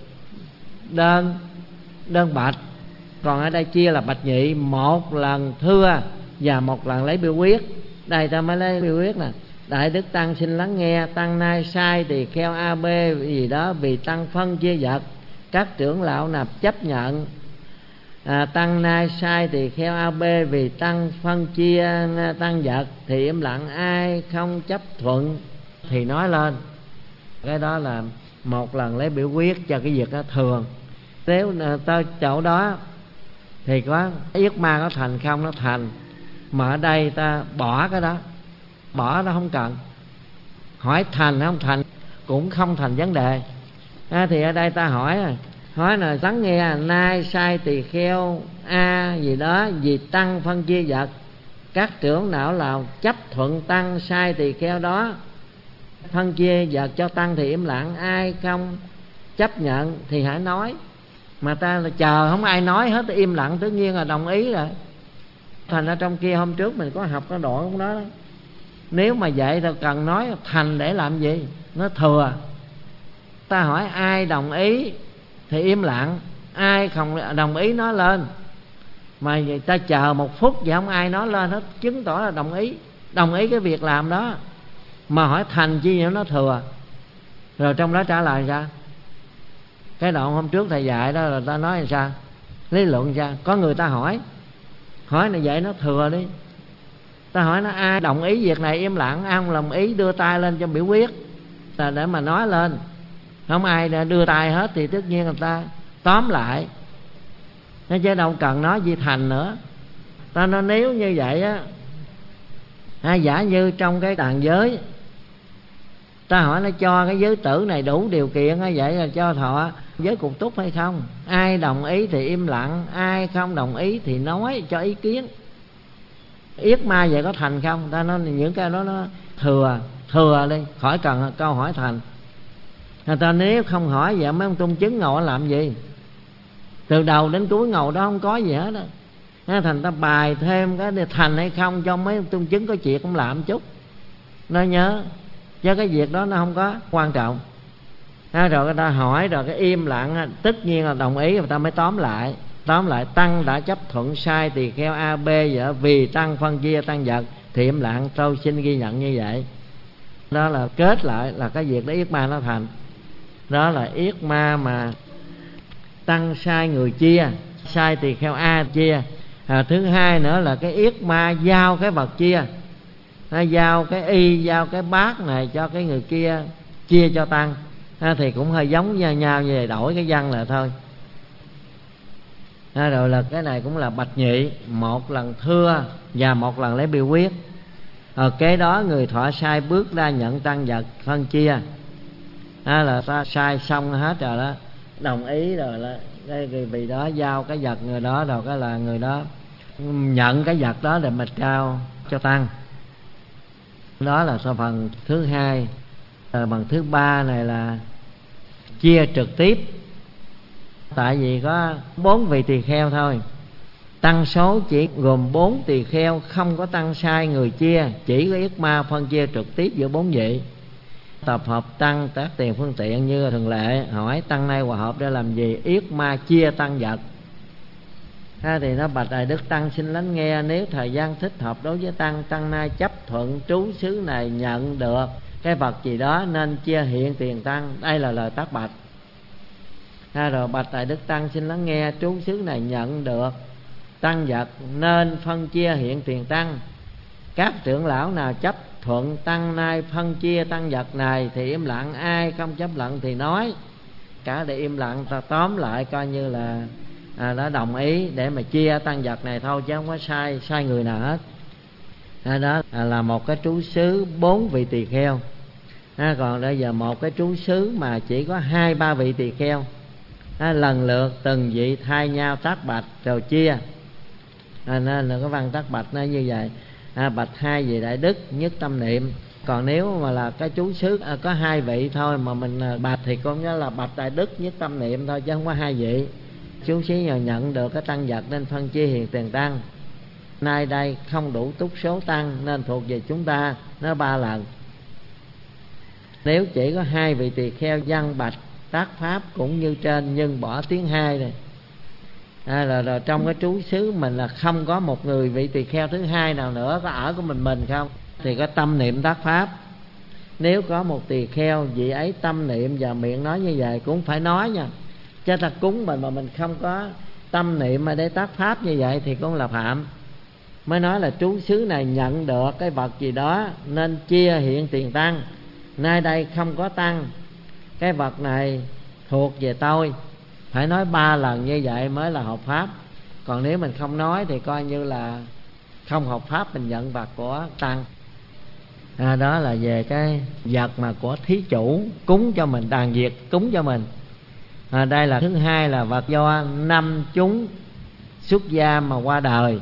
Đơn bạch. Còn ở đây chia là bạch nhị, một lần thưa và một lần lấy biểu quyết. Đây ta mới lấy biểu quyết nè. Đại đức tăng xin lắng nghe, tăng nay sai tỳ kheo A B gì đó vì tăng phân chia vật, các trưởng lão nạp chấp nhận. Tăng nay sai tỳ kheo A B vì tăng phân chia tăng vật, thì im lặng, ai không chấp thuận thì nói lên. Cái đó là một lần lấy biểu quyết cho cái việc đó thường. Nếu tới chỗ đó thì có yết ma có thành không? Nó thành. Mà ở đây ta bỏ cái đó, bỏ nó không cần. Hỏi thành hay không thành cũng không thành vấn đề. Thì ở đây ta hỏi là lắng nghe, nay sai tỳ kheo A gì đó vì tăng phân chia vật, các trưởng lão nào chấp thuận tăng sai tỳ kheo đó phân chia vật cho tăng thì im lặng, ai không chấp nhận thì hãy nói. Mà ta là chờ không ai nói hết, im lặng tất nhiên là đồng ý rồi. Thành ra trong kia hôm trước mình có học cái đoạn cũng đó, nếu mà vậy thì cần nói thành để làm gì? Nó thừa. Ta hỏi ai đồng ý thì im lặng, ai không đồng ý nói lên. Mà người ta chờ 1 phút vậy không ai nói lên hết, chứng tỏ là đồng ý cái việc làm đó. Mà hỏi thành chi vậy nó thừa. Rồi trong đó trả lời sao? Cái đoạn hôm trước thầy dạy đó là ta nói làm sao? Lý luận sao? Có người ta hỏi này vậy nó thừa đi. Ta hỏi nó ai đồng ý việc này im lặng, ai không đồng ý đưa tay lên cho biểu quyết, là để mà nói lên. Không ai đưa tay hết thì tất nhiên người ta tóm lại, nó chứ đâu cần nói gì thành nữa. Ta nói nếu như vậy á, giả như trong cái đàn giới ta hỏi nó cho cái giới tử này đủ điều kiện vậy là cho thọ giới cục túc hay không? Ai đồng ý thì im lặng, ai không đồng ý thì nói cho ý kiến. Yết ma vậy có thành không? Ta nói những cái đó nó thừa đi, khỏi cần câu hỏi thành. Người ta nếu không hỏi vậy mấy ông tung chứng ngồi làm gì? Từ đầu đến cuối ngồi đó không có gì hết đó. Thành ta bài thêm cái thành hay không cho mấy ông tung chứng có chuyện cũng làm chút. Nó nhớ, chứ cái việc đó nó không có quan trọng. Rồi người ta hỏi rồi cái im lặng, tất nhiên là đồng ý, người ta mới tóm lại tăng đã chấp thuận sai tỳ kheo A B vậy, vì tăng phân chia tăng vật thì im lặng, tôi xin ghi nhận như vậy. Đó là kết lại là cái việc đó yết ma nó thành. Đó là yết ma mà tăng sai người chia, sai tỳ kheo A chia. Thứ hai nữa là cái yết ma giao cái vật chia, nó giao cái y, giao cái bát này cho cái người kia chia cho tăng. Thì cũng hơi giống nhau như vậy, đổi cái văn lại thôi. Rồi là cái này cũng là bạch nhị, một lần thưa và một lần lấy biểu quyết. Kế đó người thọ sai bước ra nhận tăng vật phân chia. Là ta sai xong hết rồi đó, đồng ý rồi là cái vị đó giao cái vật người đó, rồi cái là người đó nhận cái vật đó để mà trao cho tăng. Đó là số phần thứ hai. Phần thứ ba này là chia trực tiếp. Tại vì có 4 vị tỳ kheo thôi, tăng số chỉ gồm 4 tỳ kheo, không có tăng sai người chia, chỉ có Yết Ma phân chia trực tiếp giữa 4 vị. Tập hợp tăng tác tiền phương tiện như thường lệ, hỏi tăng nay hòa hợp để làm gì? Yết Ma chia tăng vật. Thì nó bạch đại đức tăng xin lắng nghe, nếu thời gian thích hợp đối với tăng, tăng nay chấp thuận trú xứ này nhận được cái vật gì đó nên chia hiện tiền tăng. Đây là lời tác bạch. Rồi bạch đại đức tăng xin lắng nghe, trú xứ này nhận được tăng vật nên phân chia hiện tiền tăng. Các trưởng lão nào chấp thuận tăng nay phân chia tăng vật này thì im lặng, ai không chấp lặng thì nói. Cả để im lặng, ta tóm lại coi như là đã đồng ý để mà chia tăng vật này thôi, chứ không có sai người nào hết. Đó là một cái trú xứ 4 vị tỳ kheo. Còn bây giờ một cái trú xứ mà chỉ có 2-3 vị tỳ kheo, lần lượt từng vị thay nhau tác bạch rồi chia. Nên là cái văn tác bạch nó như vậy. Bạch 2 vị đại đức nhất tâm niệm. Còn nếu mà là cái trú xứ có 2 vị thôi mà mình bạch thì cũng là bạch đại đức nhất tâm niệm thôi, chứ không có 2 vị. Trú xứ nhận được cái tăng vật nên phân chia hiện tiền tăng. Nay đây không đủ túc số tăng nên thuộc về chúng ta, nó 3 lần. Nếu chỉ có 2 vị tỳ kheo văn bạch tác pháp cũng như trên, nhưng bỏ tiếng 2 này. Rồi trong cái trú xứ mình là không có một người vị tỳ kheo thứ hai nào nữa, có ở của mình không, thì có tâm niệm tác pháp. Nếu có một tỳ kheo vị ấy tâm niệm và miệng nói như vậy cũng phải nói nha, chứ ta cúng mình mà mình không có tâm niệm mà để tác pháp như vậy thì cũng là phạm. Mới nói là trú xứ này nhận được cái vật gì đó nên chia hiện tiền tăng. Nay đây không có tăng, cái vật này thuộc về tôi. Phải nói 3 lần như vậy mới là hợp pháp. Còn nếu mình không nói thì coi như là không hợp pháp, mình nhận vật của tăng. Đó là về cái vật mà của thí chủ cúng cho mình, đàn Việt cúng cho mình. Đây là thứ hai là vật do 5 chúng xuất gia mà qua đời.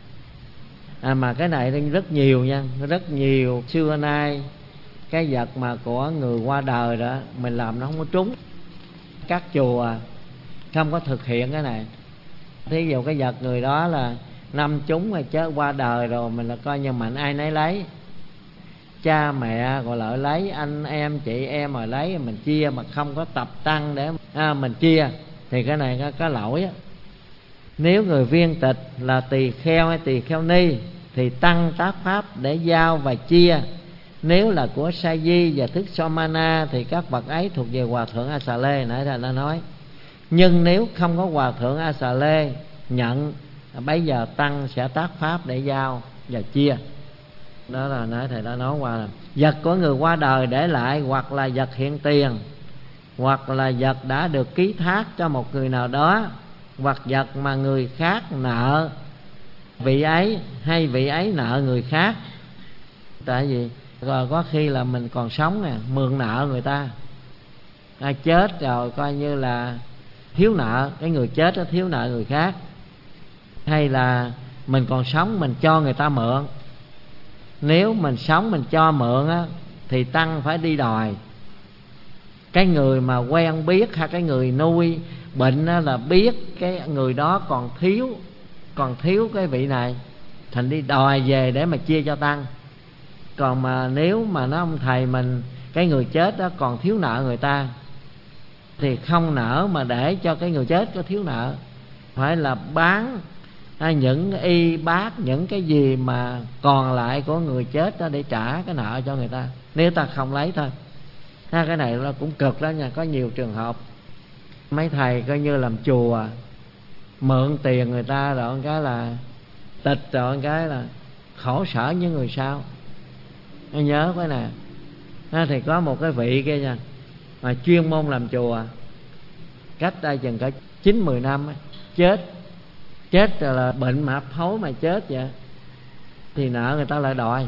Mà cái này rất nhiều nha, rất nhiều. Xưa nay cái vật mà của người qua đời đó mình làm nó không có trúng. Các chùa không có thực hiện cái này. Thí dụ cái vật người đó là 5 chúng mà chết qua đời rồi, mình là coi như mạnh ai nấy lấy. Cha mẹ gọi lại lấy, anh em chị em mà lấy, mình chia mà không có tập tăng để mình chia thì cái này có lỗi á. Nếu người viên tịch là tỳ kheo hay tỳ kheo ni thì tăng tác pháp để giao và chia. Nếu là của sa di và thức somana thì các vật ấy thuộc về hòa thượng A Xà Lê, nãy là đã nói. Nhưng nếu không có hòa thượng A Xà Lê nhận, bây giờ tăng sẽ tác pháp để giao và chia. Đó là nãy thầy đã nói qua là vật của người qua đời để lại, hoặc là vật hiện tiền, hoặc là vật đã được ký thác cho một người nào đó, hoặc vật mà người khác nợ vị ấy hay vị ấy nợ người khác. Tại vì rồi có khi là mình còn sống nè, mượn nợ người ta, chết rồi coi như là thiếu nợ, cái người chết đó thiếu nợ người khác. Hay là mình còn sống mình cho người ta mượn. Nếu mình sống mình cho mượn á, thì tăng phải đi đòi. Cái người mà quen biết hay cái người nuôi bệnh á, là biết cái người đó còn thiếu cái vị này, thành đi đòi về để mà chia cho tăng. Còn mà nếu mà nó ông thầy mình, cái người chết đó còn thiếu nợ người ta thì không nỡ mà để cho cái người chết có thiếu nợ, phải là bán những y bát, những cái gì mà còn lại của người chết đó để trả cái nợ cho người ta, nếu ta không lấy thôi. Cái này nó cũng cực đó nha. Có nhiều trường hợp mấy thầy coi như làm chùa mượn tiền người ta rồi cái là tịch, rồi cái là khổ sở những người sau. Tôi nhớ cái này thì có một cái vị kia nha, mà chuyên môn làm chùa, cách đây chừng cả 9-10 năm ấy, chết rồi là bệnh mà hấp hối mà chết vậy, thì nợ người ta lại đòi.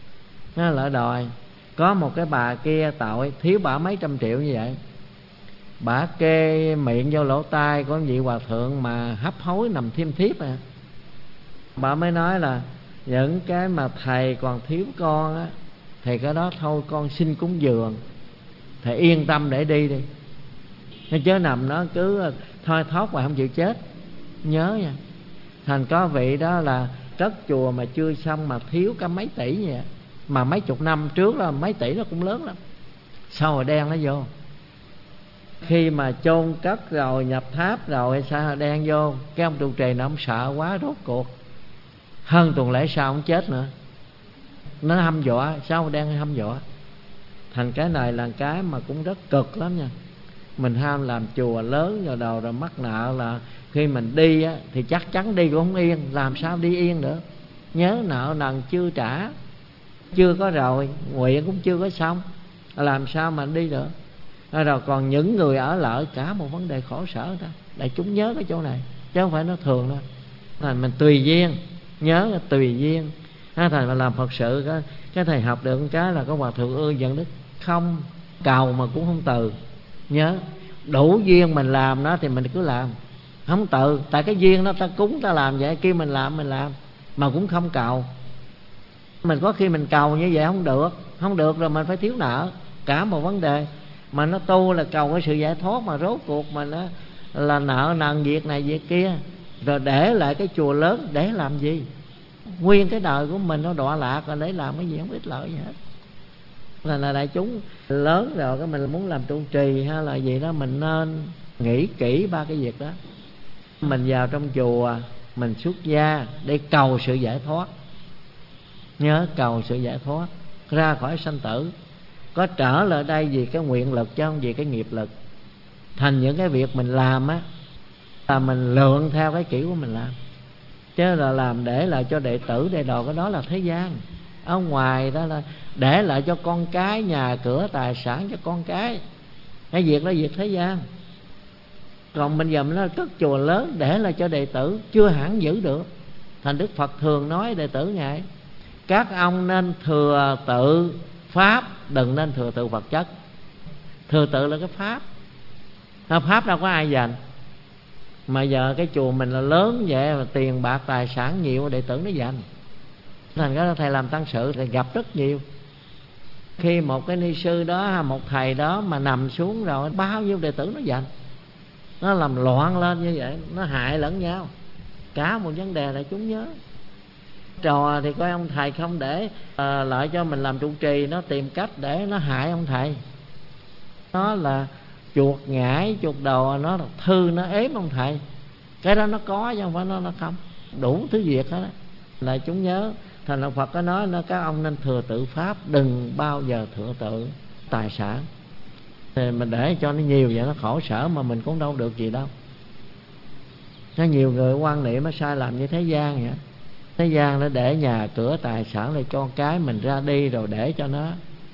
Nó lại đòi. Có một cái bà kia tội thiếu bà mấy trăm triệu như vậy, bả kê miệng vô lỗ tai của vị hòa thượng mà hấp hối nằm thiêm thiếp à. Bà mới nói là những cái mà thầy còn thiếu con á, thì cái đó thôi con xin cúng dường, thầy yên tâm để đi đi. Nó chớ nằm nó cứ thoi thóp mà không chịu chết. Nhớ nha. Thành có vị đó là cất chùa mà chưa xong mà thiếu cả mấy tỷ vậy. Mà mấy chục năm trước là mấy tỷ nó cũng lớn lắm. Sau rồi đen nó vô. Khi mà chôn cất rồi nhập tháp rồi sao đen vô. Cái ông trụ trì nó ông sợ quá, rốt cuộc hơn tuần lễ sau ông chết nữa. Nó hăm dọa. Sao đen hăm dọa. Thành cái này là cái mà cũng rất cực lắm nha. Mình ham làm chùa lớn rồi đầu rồi mắc nợ là khi mình đi á, thì chắc chắn đi cũng không yên. Làm sao đi yên nữa. Nhớ nợ nần chưa trả, chưa có rồi, nguyện cũng chưa có xong, làm sao mà đi được. Rồi còn những người ở lại cả một vấn đề khổ sở đó. Đại chúng nhớ cái chỗ này, chứ không phải nó thường đâu. Thành mình tùy duyên. Nhớ là tùy duyên. Thành mà làm Phật sự cái thầy học được một cái là có hòa thượng ưa dẫn đức. Không cầu mà cũng không từ. Nhớ đủ duyên mình làm đó thì mình cứ làm, không tự. Tại cái duyên đó ta cúng ta làm vậy, kêu mình làm mà cũng không cầu. Mình có khi mình cầu như vậy không được rồi mình phải thiếu nợ. Cả một vấn đề mà nó tu là cầu cái sự giải thoát, mà rốt cuộc mà nó là nợ nần việc này việc kia. Rồi để lại cái chùa lớn để làm gì? Nguyên cái đời của mình nó đọa lạc rồi để làm cái gì không ích lợi gì hết. Là đại chúng lớn rồi cái mình muốn làm trụ trì hay là gì đó, mình nên nghĩ kỹ ba cái việc đó. Mình vào trong chùa mình xuất gia để cầu sự giải thoát. Nhớ cầu sự giải thoát ra khỏi sanh tử. Có trở lại đây vì cái nguyện lực chứ không vì cái nghiệp lực. Thành những cái việc mình làm á là mình lượng theo cái kiểu của mình làm, chứ là làm để lại cho đệ tử đệ đồ, cái đó là thế gian. Ở ngoài đó là để lại cho con cái, nhà cửa tài sản cho con cái. Cái việc đó việc thế gian. Còn bây giờ mình nói cất chùa lớn để lại cho đệ tử chưa hẳn giữ được. Thành Đức Phật thường nói đệ tử Ngài: các ông nên thừa tự Pháp, đừng nên thừa tự vật chất. Thừa tự là cái Pháp. Pháp đâu có ai dành. Mà giờ cái chùa mình là lớn vậy mà tiền bạc tài sản nhiều, đệ tử nó dành. Thành cái thầy làm tăng sự thì gặp rất nhiều. Khi một cái ni sư đó, một thầy đó mà nằm xuống rồi, bao nhiêu đệ tử nó dành. Nó làm loạn lên như vậy, nó hại lẫn nhau. Cả một vấn đề là chúng nhớ. Trò thì coi ông thầy không để lại cho mình làm trụ trì, nó tìm cách để nó hại ông thầy. Nó là chuột ngải, chuột đồ, nó thư, nó ếm ông thầy. Cái đó nó có chứ không phải nó không. Đủ thứ việc đó. Là chúng nhớ. Thành Đạo Phật có nói các ông nên thừa tự Pháp, đừng bao giờ thừa tự tài sản. Thì mình để cho nó nhiều vậy nó khổ sở mà mình cũng đâu được gì đâu. Có nhiều người quan niệm nó sai lầm như thế gian vậy. Thế gian nó để nhà cửa tài sản để cho cái mình ra đi rồi để cho nó.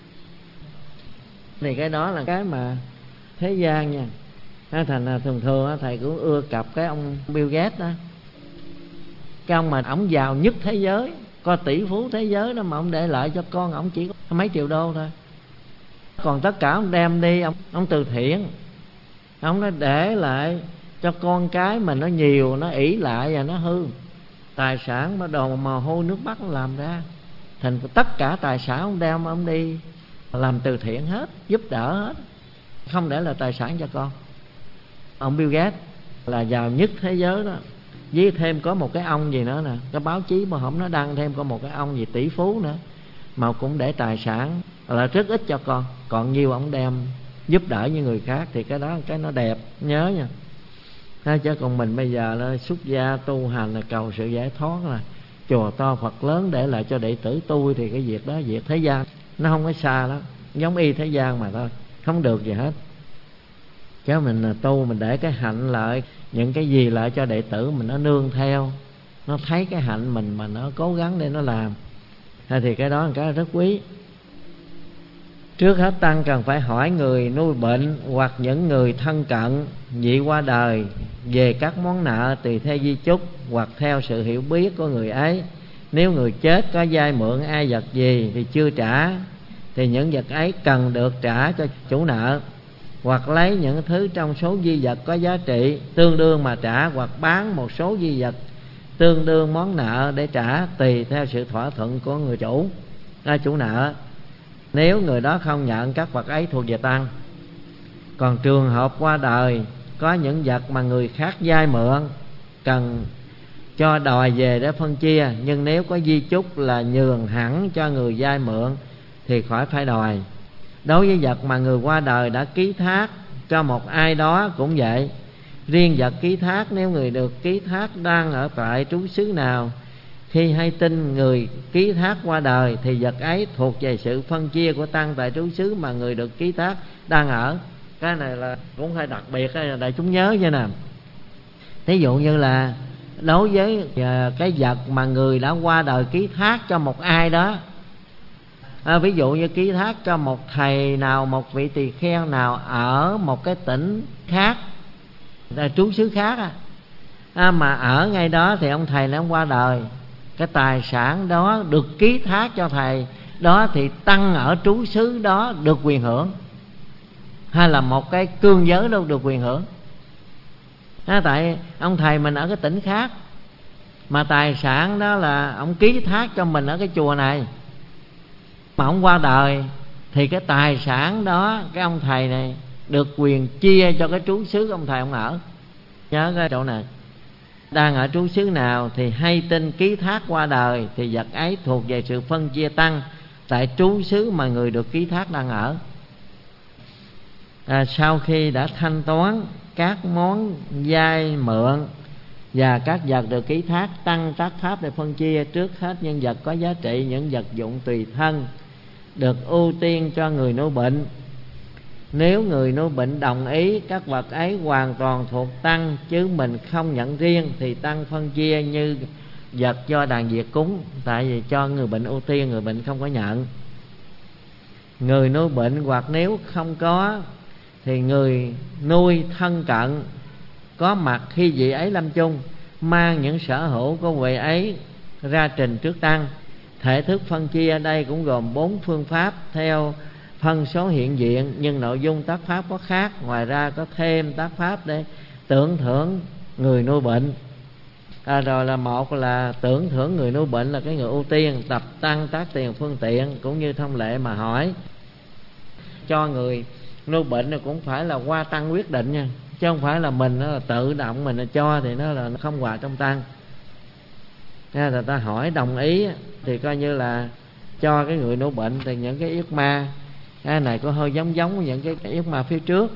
Thì cái đó là cái mà thế gian nha. Thành thường thường thầy cũng ưa cặp cái ông Bill Gates đó. Cái ông mà ổng giàu nhất thế giới, có tỷ phú thế giới đó, mà ông để lại cho con ổng chỉ có mấy triệu đô thôi. Còn tất cả ông đem đi, ông từ thiện. Ông nó để lại cho con cái mình nó nhiều, nó ỷ lại và nó hư. Tài sản mà đồ mồ hôi nước mắt nó làm ra. Thành tất cả tài sản ông đem ông đi làm từ thiện hết, giúp đỡ hết, không để là tài sản cho con. Ông Bill Gates là giàu nhất thế giới đó. Với thêm có một cái ông gì nữa nè, cái báo chí mà hổng nó đăng thêm có một cái ông gì tỷ phú nữa, mà cũng để tài sản là rất ít cho con, còn nhiều ông đem giúp đỡ như người khác. Thì cái đó cái nó đẹp, nhớ nha. Chứ còn mình bây giờ là xuất gia tu hành là cầu sự giải thoát, là chùa to Phật lớn để lại cho đệ tử tu, thì cái việc đó việc thế gian, nó không có xa lắm, giống y thế gian mà thôi, không được gì hết. Chứ mình tu mình để cái hạnh lại, những cái gì lại cho đệ tử mình nó nương theo, nó thấy cái hạnh mình mà nó cố gắng để nó làm, thì cái đó là cái rất quý. Trước hết tăng cần phải hỏi người nuôi bệnh hoặc những người thân cận vị qua đời về các món nợ tùy theo di chúc hoặc theo sự hiểu biết của người ấy. Nếu người chết có vay mượn ai vật gì thì chưa trả, thì những vật ấy cần được trả cho chủ nợ. hoặc lấy những thứ trong số di vật có giá trị tương đương mà trả, hoặc bán một số di vật tương đương món nợ để trả, tùy theo sự thỏa thuận của người chủ nợ, nếu người đó không nhận các vật ấy thuộc về tăng. Còn trường hợp qua đời có những vật mà người khác vay mượn cần cho đòi về để phân chia, nhưng nếu có di chúc là nhường hẳn cho người vay mượn thì khỏi phải đòi. Đối với vật mà người qua đời đã ký thác cho một ai đó cũng vậy. Riêng vật ký thác, nếu người được ký thác đang ở tại trú xứ nào, khi hay tin người ký thác qua đời thì vật ấy thuộc về sự phân chia của tăng tại trú xứ mà người được ký thác đang ở. Cái này là cũng hơi đặc biệt, đại chúng nhớ vậy nè. Thí dụ như là đối với cái vật mà người đã qua đời ký thác cho một ai đó, ví dụ như ký thác cho một thầy nào, một vị tỳ kheo nào ở một cái tỉnh khác, trú xứ khác mà ở ngay đó thì ông thầy này ông qua đời, cái tài sản đó được ký thác cho thầy đó thì tăng ở trú xứ đó được quyền hưởng, hay là một cái cương giới đâu được quyền hưởng. Tại ông thầy mình ở cái tỉnh khác mà tài sản đó là ông ký thác cho mình ở cái chùa này, mà ông qua đời thì cái tài sản đó cái ông thầy này được quyền chia cho cái trú xứ ông thầy ông ở. Nhớ cái chỗ này, đang ở trú xứ nào thì hay tin ký thác qua đời thì vật ấy thuộc về sự phân chia tăng tại trú xứ mà người được ký thác đang ở. Sau khi đã thanh toán các món vay mượn và các vật được ký thác, tăng tác pháp để phân chia. Trước hết những vật có giá trị, những vật dụng tùy thân được ưu tiên cho người nuôi bệnh. Nếu người nuôi bệnh đồng ý các vật ấy hoàn toàn thuộc tăng chứ mình không nhận riêng thì tăng phân chia như vật do đàn Việt cúng, tại vì cho người bệnh ưu tiên, người bệnh không có nhận. Người nuôi bệnh hoặc nếu không có thì người nuôi thân cận có mặt khi vị ấy lâm chung, mang những sở hữu của vị ấy ra trình trước tăng. Thể thức phân chia ở đây cũng gồm 4 phương pháp theo phân số hiện diện, nhưng nội dung tác pháp có khác. Ngoài ra có thêm tác pháp để tưởng thưởng người nuôi bệnh. Rồi là một là tưởng thưởng người nuôi bệnh là cái người ưu tiên, tập tăng tác tiền phương tiện cũng như thông lệ mà hỏi. Cho người nuôi bệnh là cũng phải là qua tăng quyết định nha, chứ không phải là mình nó là tự động mình là cho thì nó là không hòa trong tăng. Người ta hỏi đồng ý thì coi như là cho cái người nuôi bệnh. Thì những cái yết ma cái này có hơi giống những cái yết ma phía trước.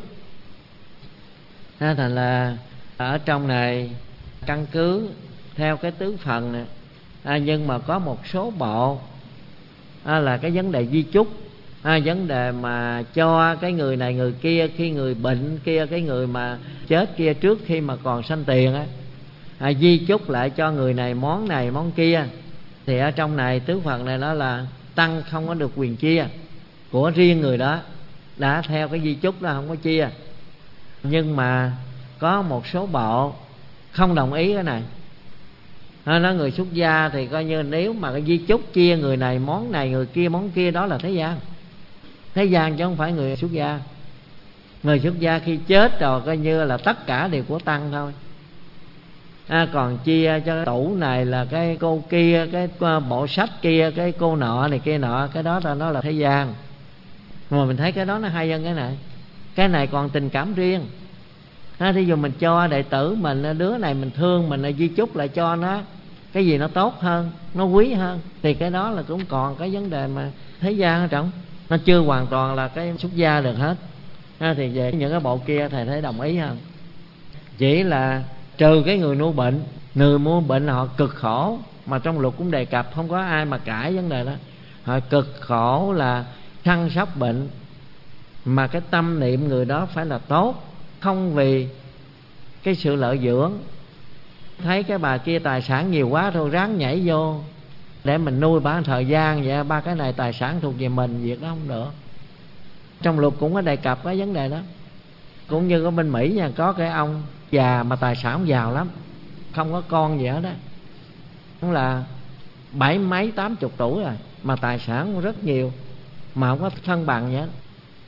Thành là ở trong này căn cứ theo cái tứ phần này, nhưng mà có một số bộ là cái vấn đề di chúc, vấn đề mà cho cái người này người kia, khi người bệnh kia, cái người mà chết kia trước khi mà còn sanh tiền di chúc lại cho người này món kia. Thì ở trong này tứ phần này nó là tăng không có được quyền chia của riêng người đó, đã theo cái di chúc đó không có chia. Nhưng mà có một số bộ không đồng ý cái này. Nó người xuất gia thì coi như nếu mà cái di chúc chia người này món này, người kia món kia, đó là thế gian. Thế gian chứ không phải người xuất gia. Người xuất gia khi chết rồi coi như là tất cả đều của tăng thôi. Còn chia cho cái tủ này là cái cô kia, cái bộ sách kia, cái cô nọ này kia nọ, cái đó nó là thế gian. Mà mình thấy cái đó nó hay hơn cái này. Cái này còn tình cảm riêng. Thí dụ mình cho đệ tử mình, đứa này mình thương, mình di chúc lại cho nó cái gì nó tốt hơn, nó quý hơn, thì cái đó là cũng còn cái vấn đề mà thế gian ở trong. Nó chưa hoàn toàn là cái xuất gia được hết. Thì về những cái bộ kia thầy thấy đồng ý hơn. Chỉ là trừ cái người nuôi bệnh. Người mua bệnh họ cực khổ, mà trong luật cũng đề cập, không có ai mà cãi vấn đề đó. Họ cực khổ là chăm sóc bệnh, mà cái tâm niệm người đó phải là tốt, không vì cái sự lợi dưỡng. Thấy cái bà kia tài sản nhiều quá thôi ráng nhảy vô để mình nuôi bà thời gian vậy, ba cái này tài sản thuộc về mình, việc đó không được. Trong luật cũng có đề cập cái vấn đề đó. Cũng như ở bên Mỹ nha, có cái ông già mà tài sản giàu lắm, không có con gì hết đó, cũng là 70 mấy 80 tuổi rồi mà tài sản rất nhiều, mà không có thân bằng gì hết.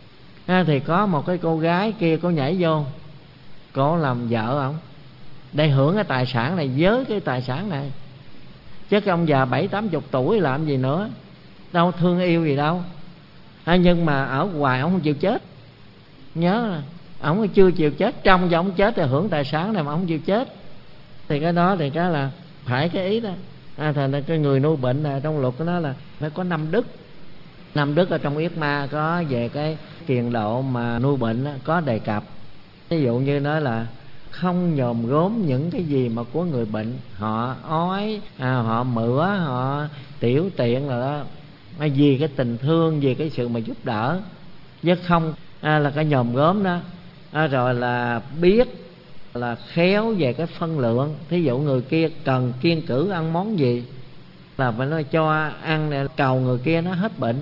Thì có một cái cô gái kia, cô nhảy vô, cô làm vợ ổng để hưởng cái tài sản này với cái tài sản này. Chứ cái ông già 70-80 tuổi làm gì nữa, đâu thương yêu gì đâu. Nhưng mà ở hoài ông không chịu chết. Nhớ là ông chưa chịu chết, trong và ông chết rồi hưởng tài sản này mà ông không chịu chết. Thì cái đó thì cái là phải cái ý đó. Thành ra cái người nuôi bệnh này trong luật của nó là phải có 5 đức. 5 đức ở trong yết ma có về cái kiền độ mà nuôi bệnh đó, có đề cập. Ví dụ như nói là không nhòm gốm những cái gì mà của người bệnh, họ ói, họ mửa, họ tiểu tiện rồi đó, vì cái tình thương, vì cái sự mà giúp đỡ, chứ không là cái nhòm gốm đó. Rồi là biết là khéo về cái phân lượng. Thí dụ người kia cần kiêng cữ ăn món gì là phải nói cho ăn để cầu người kia nó hết bệnh.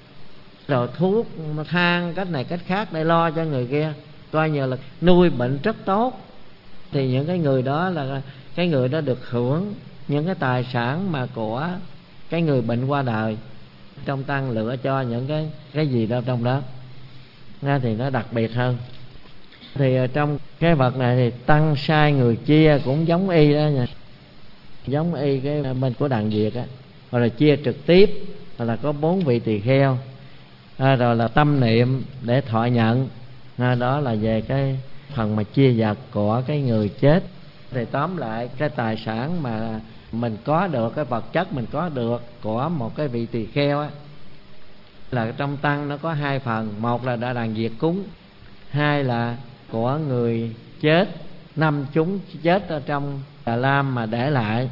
Rồi thuốc thang cách này cách khác để lo cho người kia, coi như là nuôi bệnh rất tốt. Thì những cái người đó là cái người đó được hưởng những cái tài sản mà của cái người bệnh qua đời. Trong tăng lựa cho những cái gì đâu trong đó thì nó đặc biệt hơn. Thì trong cái vật này thì tăng sai người chia cũng giống y đó nha, giống y cái bên của Đặng Việt á. Hoặc là chia trực tiếp, hoặc là có 4 vị tỳ kheo, rồi là tâm niệm để thọ nhận. Đó là về cái phần mà chia vật của cái người chết. Thì tóm lại cái tài sản mà mình có được, cái vật chất mình có được của một cái vị tỳ kheo á, là trong tăng nó có 2 phần. Một là đã Đàn Việt cúng, 2 là của người chết, 5 chúng chết ở trong Đà Lam mà để lại.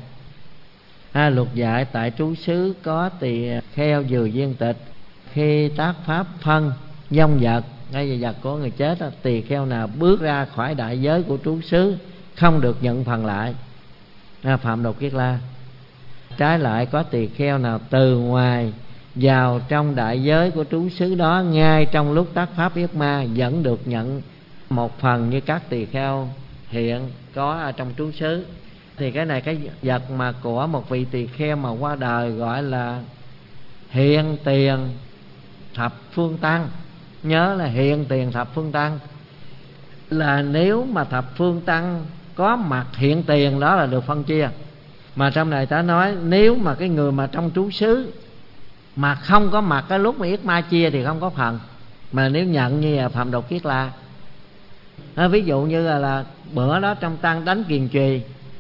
Luật dạy tại trú xứ có tỳ kheo vừa viên tịch, khi tác pháp phân vong vật, ngay vật của người chết đó, tỳ kheo nào bước ra khỏi đại giới của trú xứ không được nhận phần lại, phạm đột kiết la. Trái lại có tỳ kheo nào từ ngoài vào trong đại giới của trú xứ đó, ngay trong lúc tác pháp yết ma vẫn được nhận một phần như các tỳ kheo hiện có ở trong trú xứ. Thì cái này cái vật mà của một vị tỳ kheo mà qua đời gọi là hiện tiền thập phương tăng. Nhớ là hiện tiền thập phương tăng, là nếu mà thập phương tăng có mặt hiện tiền đó là được phân chia. Mà trong này ta nói nếu mà cái người mà trong trú xứ mà không có mặt cái lúc mà yết ma chia thì không có phần. Mà nếu nhận như là phạm đột kiết la. Ví dụ như là bữa đó trong tăng đánh kiền trì,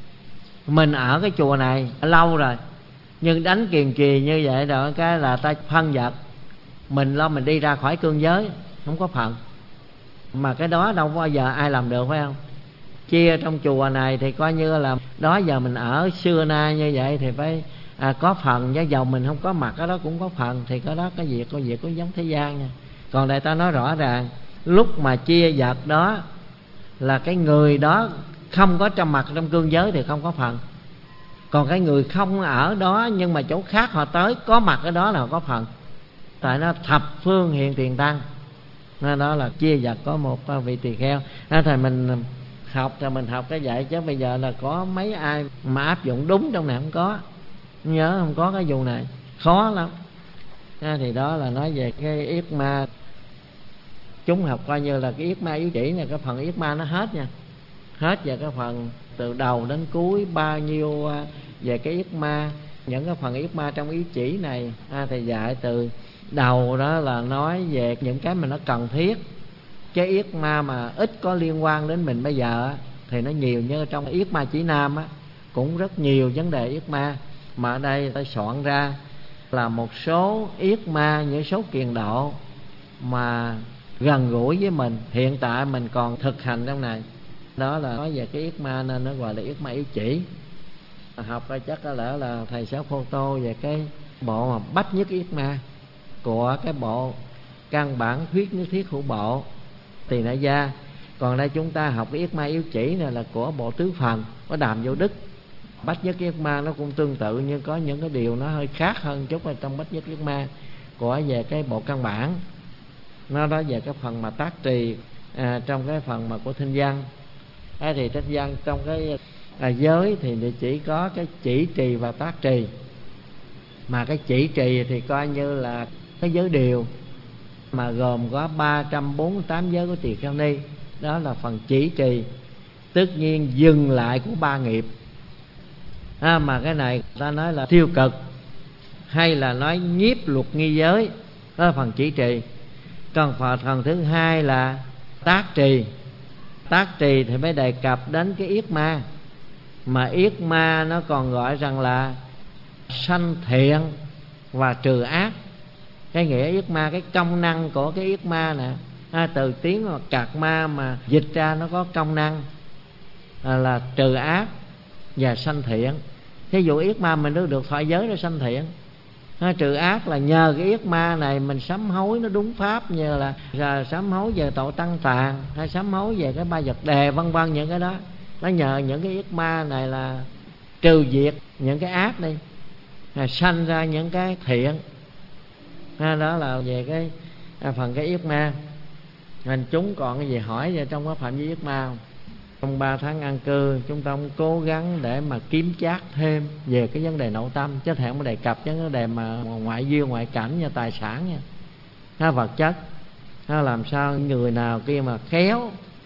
mình ở cái chùa này lâu rồi, nhưng đánh kiền trì như vậy rồi cái là ta phân vật, mình lo mình đi ra khỏi cương giới không có phần. Mà cái đó đâu bao giờ ai làm được, phải không? Chia trong chùa này thì coi như là đó giờ mình ở xưa nay như vậy thì phải có phần, với dầu mình không có mặt cái đó cũng có phần. Thì cái đó cái việc có giống thế gian nha. Còn đây ta nói rõ ràng, lúc mà chia vật đó là cái người đó không có trong mặt trong cương giới thì không có phần. Còn cái người không ở đó nhưng mà chỗ khác họ tới có mặt ở đó là họ có phần. Tại nó thập phương hiện tiền tăng, đó là chia vật có một vị tỳ kheo. Thì mình học rồi mình học cái vậy, chứ bây giờ là có mấy ai mà áp dụng đúng trong này không có. Nhớ không có cái vụ này khó lắm. Thì đó là nói về cái yết ma. Chúng học coi như là cái yết ma yếu chỉ này, cái phần yết ma nó hết nha, hết về cái phần từ đầu đến cuối bao nhiêu về cái yết ma. Những cái phần yết ma trong yếu chỉ này thì dạy từ đầu đó là nói về những cái mà nó cần thiết. Cái yết ma mà ít có liên quan đến mình bây giờ thì nó nhiều, như trong yết ma chỉ nam cũng rất nhiều vấn đề yết ma. Mà ở đây ta soạn ra là một số yết ma, những số kiền độ mà gần gũi với mình, hiện tại mình còn thực hành trong này. Đó là nói về cái yết ma nên nó gọi là yết ma yếu chỉ. Học coi chắc có lẽ là thầy sẽ photo về cái bộ mà bách nhất yết ma của cái bộ căn bản thuyết nhất thiết hữu bộ Tỳ Na Gia. Còn đây chúng ta học cái yết ma yếu chỉ này là của bộ tứ phần, có Đàm Vô Đức. Bách nhất yết ma nó cũng tương tự, nhưng có những cái điều nó hơi khác hơn chút ở trong bách nhất yết ma của về cái bộ căn bản. Nó nói về cái phần mà tác trì trong cái phần mà của thinh văn. Thì thinh văn trong cái giới thì chỉ có cái chỉ trì và tác trì. Mà cái chỉ trì thì coi như là cái giới điều, mà gồm có 348 giới của Tỳ Kheo Ni. Đó là phần chỉ trì, tất nhiên dừng lại của 3 nghiệp. Mà cái này ta nói là tiêu cực, hay là nói nhiếp luật nghi giới, đó là phần chỉ trì. Còn phần thứ hai là tác trì. Tác trì thì mới đề cập đến cái yết ma. Mà yết ma nó còn gọi rằng là sanh thiện và trừ ác. Cái nghĩa yết ma, cái công năng của cái yết ma nè, từ tiếng mà cạc ma mà dịch ra nó có công năng là trừ ác và sanh thiện. Thí dụ yết ma mình được thọ giới để sanh thiện. Trừ ác là nhờ cái yết ma này mình sám hối nó đúng pháp, như là sám hối về tội tăng tàn, hay sám hối về cái ba vật đề vân vân, những cái đó nó nhờ những cái yết ma này là trừ diệt những cái ác đi, sanh ra những cái thiện. Đó là về cái phần cái yết ma. Mình chúng còn cái gì hỏi về trong cái phạm vi yết ma không? Trong 3 tháng an cư, chúng ta cũng cố gắng để mà kiếm chác thêm về cái vấn đề nội tâm, chứ thèm có đề cập những vấn đề mà ngoại duyên, ngoại cảnh như tài sản nha, vật chất. Làm sao người nào kia mà khéo,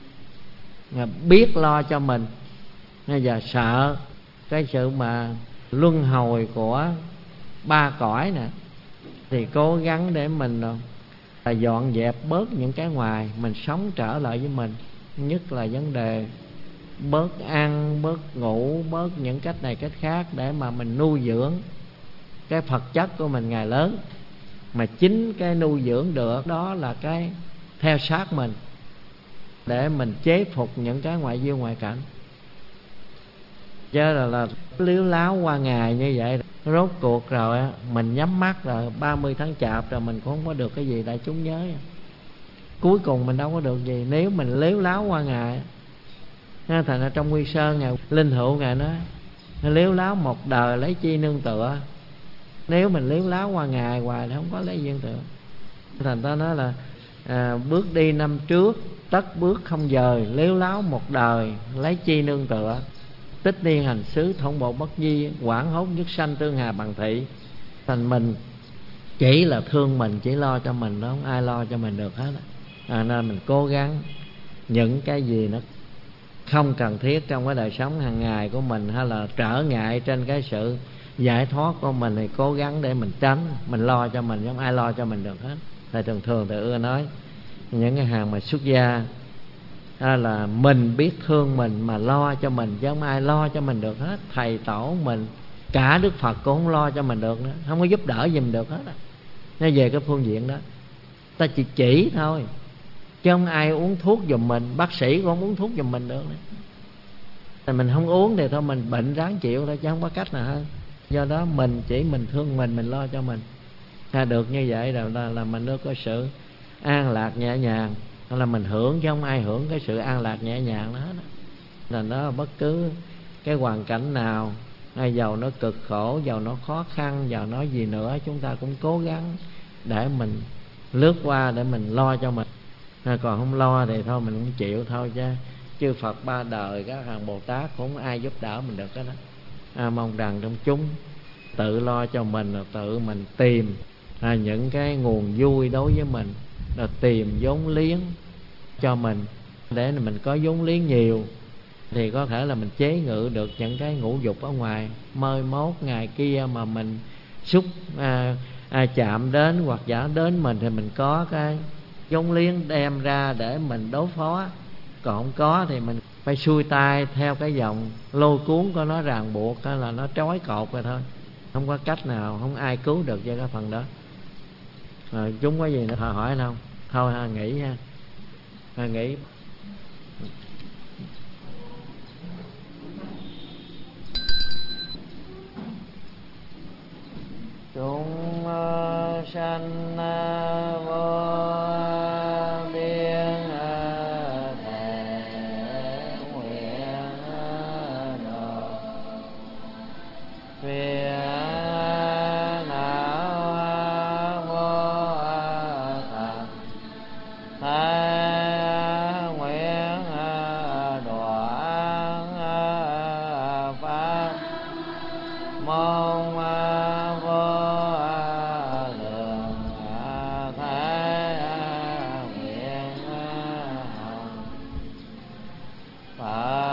mà biết lo cho mình, và sợ cái sự mà luân hồi của 3 cõi nè, thì cố gắng để mình là dọn dẹp bớt những cái ngoài, mình sống trở lại với mình. Nhất là vấn đề bớt ăn, bớt ngủ, bớt những cách này cách khác, để mà mình nuôi dưỡng cái Phật chất của mình ngày lớn. Mà chính cái nuôi dưỡng được đó là cái theo sát mình, để mình chế phục những cái ngoại duyên ngoại cảnh. Chứ là liếu láo qua ngày như vậy, rốt cuộc rồi mình nhắm mắt rồi 30 tháng Chạp rồi mình cũng không có được cái gì đại chúng nhớ. Cuối cùng mình đâu có được gì nếu mình liếu láo qua ngày. Thành ra trong Quy Sơn Ngài Linh Hữu Ngài nói liếu láo một đời lấy chi nương tựa. Nếu mình liếu láo qua ngày hoài thì không có lấy duyên tựa. Thành ta nói là bước đi năm trước, tất bước không dời, liếu láo một đời lấy chi nương tựa. Tích niên hành xứ thông bộ bất di, quảng hốt nhất sanh tương hà bằng thị. Thành mình chỉ là thương mình, chỉ lo cho mình đó, không ai lo cho mình được hết. Nên mình cố gắng những cái gì nó không cần thiết trong cái đời sống hàng ngày của mình, hay là trở ngại trên cái sự giải thoát của mình, thì cố gắng để mình tránh. Mình lo cho mình, không ai lo cho mình được hết. Thầy thường thường thầy ưa nói những cái hàng mà xuất gia là mình biết thương mình mà lo cho mình, chứ không ai lo cho mình được hết. Thầy tổ mình, cả Đức Phật cũng không lo cho mình được nữa, không có giúp đỡ gì mình được hết. Nó về cái phương diện đó, ta chỉ thôi, chứ không ai uống thuốc giùm mình. Bác sĩ cũng không uống thuốc giùm mình được nữa. Mình không uống thì thôi, mình bệnh ráng chịu thôi, chứ không có cách nào hơn. Do đó mình chỉ mình thương mình lo cho mình. Được như vậy rồi là mình được có sự an lạc nhẹ nhàng. Đó là mình hưởng, chứ không ai hưởng cái sự an lạc nhẹ nhàng đó hết. Là đó, bất cứ cái hoàn cảnh nào, dầu nó cực khổ, dầu nó khó khăn, dầu nó gì nữa, chúng ta cũng cố gắng để mình lướt qua, để mình lo cho mình. Còn không lo thì thôi mình cũng chịu thôi, chứ chư Phật ba đời, các hàng Bồ Tát cũng không ai giúp đỡ mình được hết đó. Mong rằng trong chúng tự lo cho mình, là tự mình tìm những cái nguồn vui đối với mình, là tìm vốn liếng cho mình, để mình có vốn liếng nhiều thì có thể là mình chế ngự được những cái ngũ dục ở ngoài. Mới mốt ngày kia mà mình xúc chạm đến hoặc giả đến mình, thì mình có cái vốn liếng đem ra để mình đối phó. Còn không có thì mình phải xuôi tay theo cái dòng lôi cuốn của nó, ràng buộc là nó trói cột rồi thôi. Không có cách nào, không ai cứu được cho cái phần đó. Chúng có gì nữa hỏi không? Thôi nghỉ ha, nghỉ. Chúng sanh vô biên thể nguyện độ phiền não vô thật thái nguyện đoạn pháp mong vô lượng Phật.